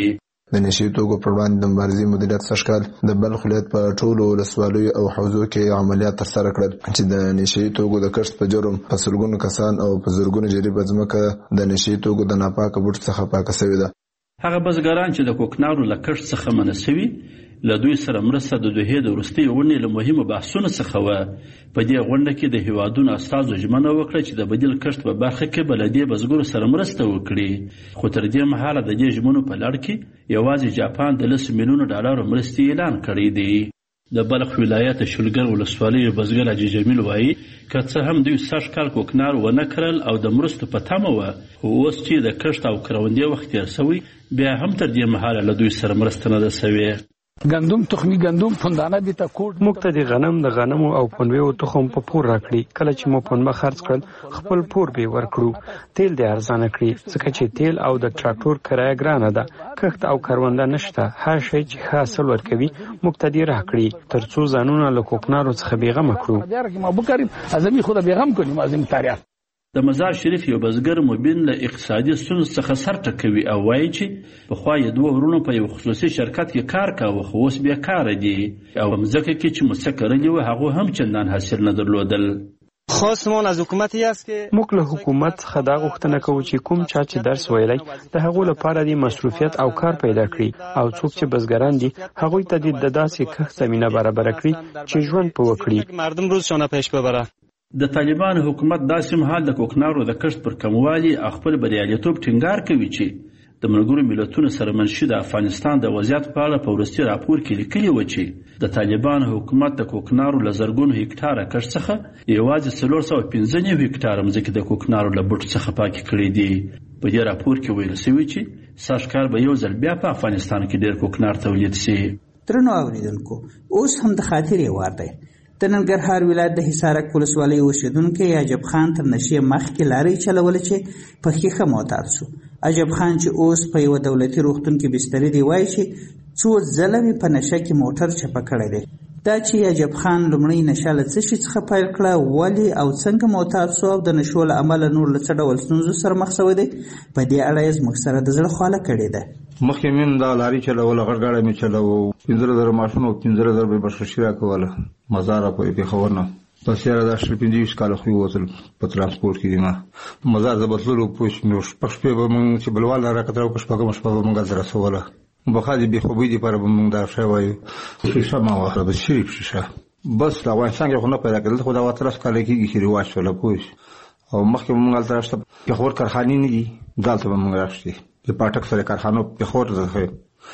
د نشي توکو پر وړاندې د مبارزې مدیریت سږکال د بلخ ولایت په ټولو ولسوالیو او حوزو کې عملیات ترسره کړل چې د نشي توکو د کښت په جرم په سلګونو کسان او په زرګونو جریبه ځمکه د نشي توکو د ناپاکه بوټ څخه پاکه شوې ده. هغه بزګران چې د کوکنارو له کښت څخه منع شوي له دوی سره مرسته د دوحې د وروستۍ غونډې له مهمو بحثونو څخه وه. په دې غونډه کې د هیوادونو استازو ژمنه وکړه چې د بدیل کښت په برخه کې به له دې بزګرو سره مرسته وکړي، خو تر دې مهاله د دې ژمنو په لړ کې یوازې جاپان د لس میلیونو ډالرو مرستې اعلان کړی دی. د بلخ ولایت شولګر ولسوالۍ بزګر حاجي جمیل وایي که څه هم دوی سږ کال کوکنار ونه کرل او د مرستو په تمه وه، خو اوس چې د کښت او کروندې وخت تېر شوی بیا هم تر دې مهاله له دوی سره مرسته نه ده شوې. گندم تخمی گندم پوندانه دي تا کوټ موږ ته د غنم د غنمو او پنبهو تخم په پور راکړي. کله چې مو پنبه خرڅ کړل خپل پور به ورکړو. تیل دې ارزانه کړي ځکه چې تیل او د ټراکټور کرایه ګرانه ده. کښت او کرونده نشته. هر شی چې ښه حاصل ورکوي موږ ته دې راکړي تر څو ځانونه له کوکنارو څخه بېغمه کړو. ما بکریم ازمي خود بېغم کنیم ازم تاریخ. د مزار شریف یو بزګر مبین له اقتصادي ستونزو څخه سر ټکوي او وایي چې پخوا یې دوه ورونو په یو خصوصي شرکت کې کار کاوه خو اوس بېکاره دي او مځکه کې چې مو څه کرلي وه هغو هم چندان حاصل نه درلودل. خواستمان از حکومتی است که موږ له حکومت څخه دا غوښتنه کوو چې کوم چا چې درس ویلی د هغو لپاره د مصروفیت او کار پیدا کړي او څوک چې بزګران دي هغوی ته د داسې کښت زمینه برابره کړي چې ژوند په وکړي. مردم روزشان پیش ببره. د طالبان حکومت داسې مهال د کوکنارو د کښت پر کموالي او خپل بریالیتوب ټینګار کوي چې د ملګرو ملتونو سره منشي د افغانستان د وضعیت په اړه په وروستي راپور کې لیکلي و چې د طالبان حکومت د کوکنارو له زرګونو هکټاره کښت څخه یوازې څلور سوه پنځه نوي هکټاره مځکې د کوکنارو له بوټو څخه پاکې کړي دي. په دې راپور کې ویل شوي چې سږ کال به یو ځل بیا په افغانستان کې ډېر کوکنار تولید شي. درنو اوریدونکو اوس هم د خاطرې وار دی. د ننګرهار ولایت د حصارک ولسوالۍ اوسیدونکی عجب خان تر نشې مخکې لارۍ چلوله چې په ښیښه معتاد شو. عجب خان چې اوس په یوه دولتي روغتون کې بستري دی وایي چې څو ځله مې په نشه کې موټر چپه کړی دی. دا چې عجب خان لومړی نشه له څه شي څخه پیل کړه، ولې او څنګه معتاد شو او د نشو له امله نور له څه ډول ستونزو سره مخ شوی دی، په دې اړه یې زموږ سره د زړه خواله کړې ده. مخکې مې دا لاري چلوله، غټ ګاډی مې چلوه، پنځه زره ماشین او پنځه زره به بشرشي راکوله مزار پورې پېښور نه. بس یاره دا شل پنځه ویشت کاله خو یې وتل په ترانسپورټ کې دي. ما مزار زه به تللو پوه شوم شپږ شپې به مونږ چې بلوال نه راکتل او په شپږمه شپه به مونږ هلته رسوله. بخا د بېخوبۍ دپاره به مونږ دا شی وایو شیشه ما واخله بس شریف شیشه بس د افغانستان کې خو نه پیدا کېدل، خو دا اتلس کاله کېږي چې رواج شوله پوه شو. او مخکې به مونږ هلته راشته پېښور کارخانې نه دي، دلته به مونږ راشتې د پاټک سره کارخانو پېښور ته ځي.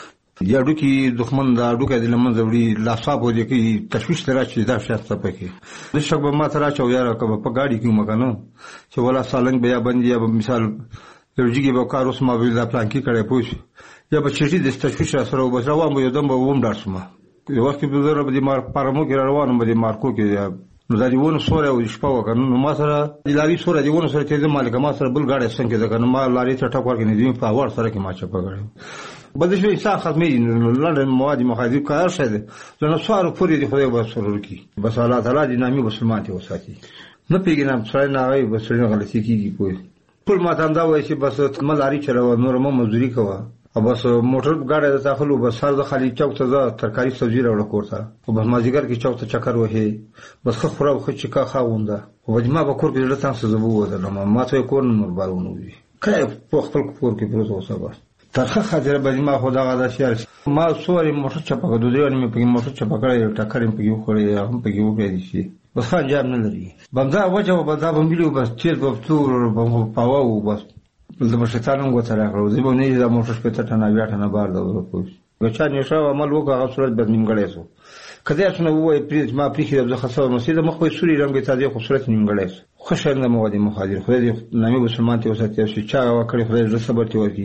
د هډوکي دښمن د هډوکی د له منځه وړي لاپساپ ودې کوي تشویش ته راچي دا شی څه پکې د شک به ما ته راچو یاره که به په ګاډي کې وم که نه چې ولا سالنګ به یا بند یا به مثال یو جګې به کار اوس ما به دا پلان کې کړی پوه شو یا به چټي د تشویش را سره وبس روان به یو دم به وم ډار شوم. یو وخت کې به زه به د پارمو کې را روان به د مارکو کې نو دا د ونو سوری او د شپه وکړه نو ما سره د لاري سوری د ونو سره تېزه مالکه ما سره بل ګاډی څنګ کې ده که نه ما لارې ته ټک ورکړې نظیم په اول سره کې ما چپه کړی بل شوی انسان ختمېږي. لنډ مواد مخالف کار شی دی له نسوارو پورې د خدای به سرور کړي بس الله تعالی د نامي مسلمان ته وساتي. نه پېږېنم سړی نه هغوی به سړي نه غلطي کېږي پوه ټول ما ته همدا وایي چې بس مه لاري چلوه نوره مه مزدوري کوه او بس موټر ګاډی ته داخلو بس سر د خالي چوک ته ځه ترکاري سبزي راوړه کور ته او بس مازدیګر کې چوک ته چکر وهې بس ښه خوره او ښه چکه ښه غونده خو به ما به کور کې زړه تنګ څه زه به ووتلم ما ته یې کور نه نور بار ونه وي کله په خپل کور کې پروت اوسه بس ترخه خاطره به ما خو دغه داسې ما څوارې موټر چپه کړه دوه درې مې پکې موټر چپه کړی یو ټکر مې پکې وخوړی هم پکې وکړی دي شي بس ښه انجام نه لري بمدا وجه به دا به ملي بس تېز به تور به پاوه و بس د مشرتان هم ګوته راکړه زه به نه دا موټر شپېته ټنه اویا ټنه بار ده پوه که چا نیوشه عمل وکړه هغه صورت به نیمګړی شو که داسې نه ووایي ما پرېښي زه خسه مسجد مخ به یې سوري رنګ یې تازه خوبصورت نیمګړی شو ښه شی نه مواد مخادر خدای دې نامي مسلمان ته وساتي او چې چا هغه کړې خدای زړه صبر ته ورکړي.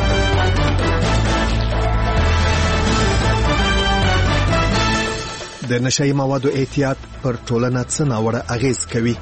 د نشهیي موادو احتیاط پر ټولنه څه ناوړه اغیز کوي؟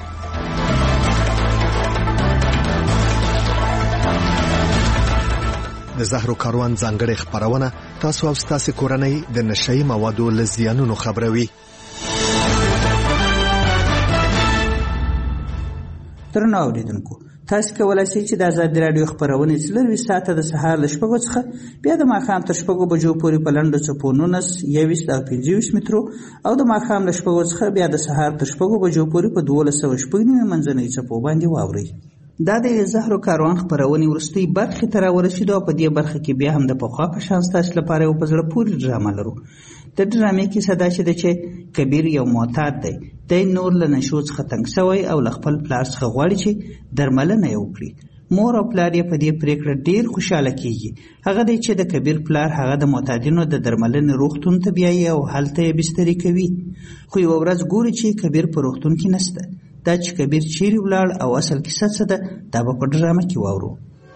د زهرو کاروان ځانګړې خپرونه تاسو او ستاسو کورنۍ د نشهیي موادو له زیانونو خبروي. درنو اوریدونکو، تاسو کولای شئ چې د آزادي راډیو خبرونه څلرویشت ساعته د سهار له شپږو څخه بیا د ماښام تر شپږو بجو پورې په لنډو څپو نولس، یوویشت او پنځه ویشت مترو او د ماښام له شپږو څخه بیا د سهار تر شپږو بجو پورې په دولس سوه شپږ نیمې منځنۍ څپو باندې واورئ. دا د زهرو کاروان خبرونې وروستۍ برخې ته راورسېدو او په دې برخه کې بیا هم د پخوا په شان ستاسو لپاره یو په زړه پورې ډرامه لرو. د ډرامې کیسه دا چې ده چې کبیر یو معتاد دی. دی نور له نشو څخه تنګ شوی او له خپل پلار څخه غواړي چې درملنه یې وکړي. مور او پلار یې په دې پریکړه ډېر خوشحاله کیږي. هغه دی چې د کبیر پلار هغه د معتادینو د درملنې روغتون ته بیایي او هلته یې بستري کوي. خو یوه ورځ ګوري چې کبیر په روغتون کې نشته. دا چې کبیر چیرې ولاړ او اصل کیسه څه ده، دا به په ډرامه کې واورو.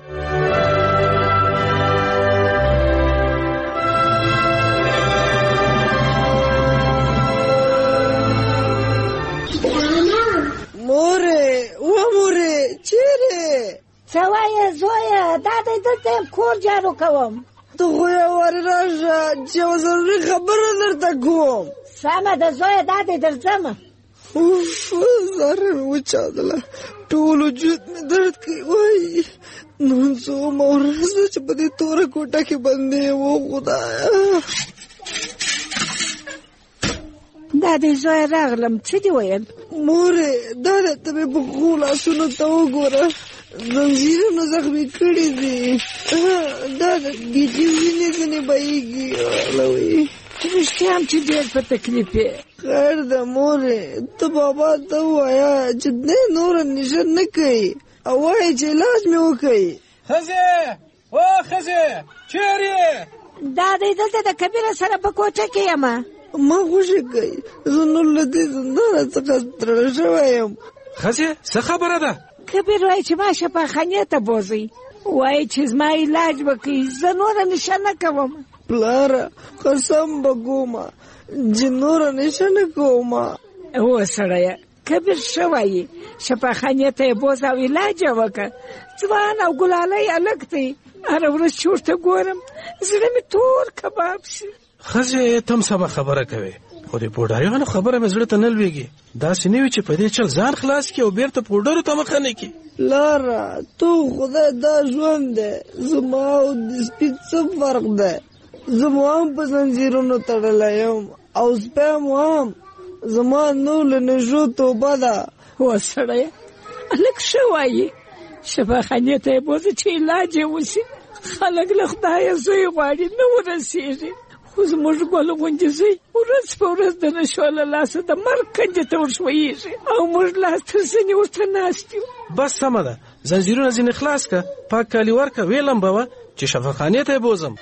مورې و مورې چیرې؟ څه وایې زویه؟ دا دی دلته یم کور جارو کوم. ته خو یوارې راشه چې یوه ضروري خبره درته کوم. سمه ده زویه، دا دی درځمه. اوف زهره مې وچاودله، ټول وجود مې درد کوي. وایي نن څومره ورځ ده چې په دې توره کوټه کې بندي یم. و خدایه دا دی زویه راغلم. څه دې ویل؟ مورې دا دی ته مې په ښو لاسونو ته وګوره، زنځیرونه زخمي کړي دي. دا د بیخي وینې ځینې بهیږي. لوی رښتیا هم چې ډېر په تکلیف یې. خیر ده مورې، ته بابا ته ووایه چې دی نوره نشه نه کوي او وایي چې علاج مې وکوي. ښځې او ښځې چیرې یې؟ دا دی دلته د کبیره سره په کوټه کې یم. ما خوشي کوي، زه نور له دې زندانه څخه تړل شوی یم. ښځې څه خبره ده؟ کبیر وایي چې ما شفاخانې ته بوځئ، وایي چې زما علاج وکړي، زه نوره نشه نه کوم. پلاره قسم به کومه چې نوره نشه نه کومه. هو سړیه، کبیر ښه وایي، شفاخانې ته یې بوځه او علاج یې وکړه. ځوان او ګلالی هلک دی، هره ورځ چې ورته ګورم زړه مې تور کباب شي. ښځې ته هم سمه خبره کوې، خو د پوډاریانو خبره مې زړه ته نه لوېږي. داسې نه وي چې په دې چل ځان خلاص کړي او بېرته پوډرو ته مخه نه کړي. لاره تو خدای دا ژوند دی، زما او د سپي څه فرق دی؟ زما هم په زنځیرونو تړلی یم او سپی هم. زما نور له نشو توبه ده. هو سړیه، هلک ښه وایي، شفاخانې ته یې بوځه چې علاج یې وشي. خلک له خدایه زوی غواړي، نه ورسېږي. خو زموږ ګل غوندې زوی ورځ په ورځ د نشو له لاسه د مرګ کنجې ته ورښویېږي او موږ لاس تر زنې ورته ناست یو. بس سمه ده، زنځیرونه ځینې خلاص که، پاک کالي ورکه، ویې لمبوه چې شفاخانې ته یې بوځم.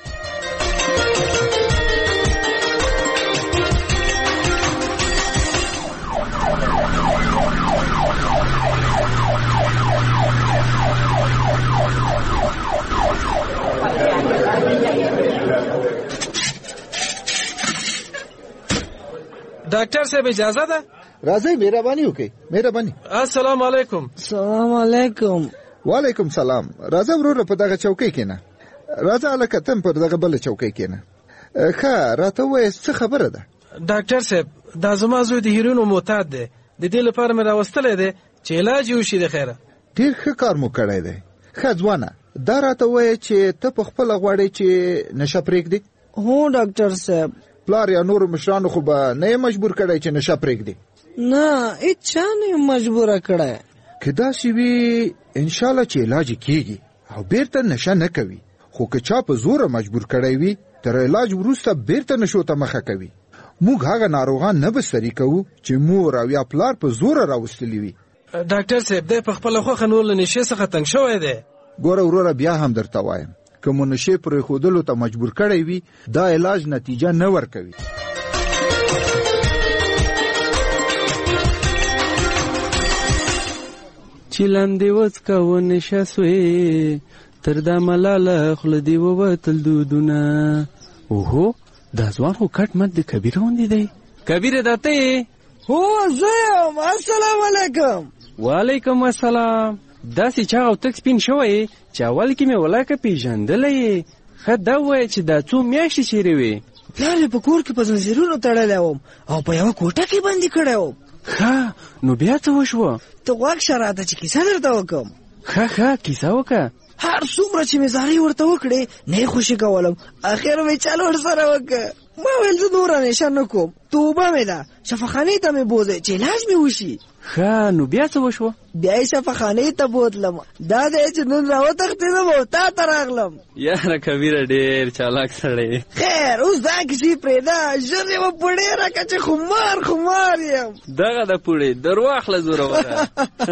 ډاکټر صاحب اجازه ده؟ راځئ مهرباني وکړئ. مهرباني. السلام علیکم. سلام علیکم. وعلیکم سلام. راځه وروره په دغه چوکۍ کېنه. راځه هلکه ته پر دغه بله چوکۍ کېنه. ښه راته ووایه څه خبره ده؟ ډاکټر صاحب دا زما زوی د هیروینو معتاد دی، د دې لپاره مې راوستلی دی چې علاج یې وشي. د خیره ډېر ښه کار مو کړی دی. ښه ځوانه دا راته ووایه چې ته په خپله غواړې چې نشه پرېږدې؟ هو ډاکټر صاحب. پلار یا نورو مشرانو خو به نه یې مجبور کړی چې نشه پرېږدې؟ نه هېچا نه یې مجبوره کړی. که داسې وي انشاءالله چې علاج یې کېږي او بیرته نشه نه کوي. خو که چا په زوره مجبور کړی وي تر علاج وروسته بیرته نشو ته مخه کوي. موږ هغه ناروغان نه بستري کوو چې مور او یا پلار په زوره راوستلي وي. ډاکټر صاحب دی په خپله خوښه نور له نشې څخه تنګ شوی دی. ګوره وروره بیا هم درته وایم که مو نشې پرېښودلو ته مجبور کړی وي دا علاج نتیجه نه ورکوي. چې لاندې وڅکه ونشه سوې تر دا ملاله خوله دې ووتل دودونه. اوهو دا ځوان خو کټ مټ د کبیر غوندې دی. کبیره دا ته یې؟ هو زه یم. السلام علیکم. وعلیکم السلام. داسې چاغ او تک سپین شوی چې اول کې مې ولاکه پېژندلی یې. ښه دا ووایه چې دا څو میاشتې چیرې وې؟ پلار یې په کور کې په زنځیرونو تړلی وم او په یوه کوټه کې بندي کړی وم. ښه نو بیا څه وشوه؟ ته غوږ شه راته چې کیسه درته وکړم. ښه ښه کیسه وکړه. هر څومره چې مې زارۍ ورته وکړې نه یې خوشي کولم، اخر مې چل ورسره وکړه. ما ویل زه نوره نشه نه کوم، توبه مې ده، شفاخانې ته مې بوځئ چې علاج مې وشي. ښه نو بیا څه وشوه؟ بیا یې شفاخانې ته بوتلم، دا دی چې نن راوتښتېدم او تا ته راغلم. یاره کبیره ډېر چالاک سړی. خیر اوس دا کیسې پرېږده، ژر یوه پوړې راکړه چې خمار خمار یم. دغه د پوړې در واخله زوروره.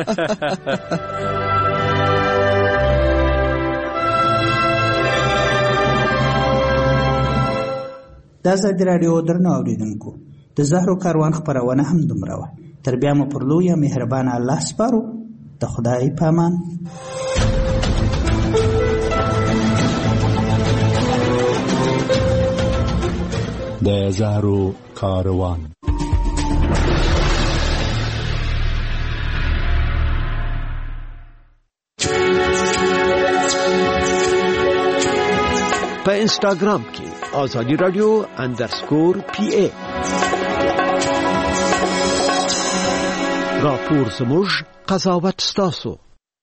د ازادي راډیو درنو اورېدونکو، د زهرو کاروان خپرونه هم دومره وه. تر بیا مو پر لویه مهربانه الله سپارو. د خدای په امان. د زهرو کاروان. په انسټاګرام کې آزادی رادیو اندرسکور پی ای راپور زموږ قضاوت ستاسو.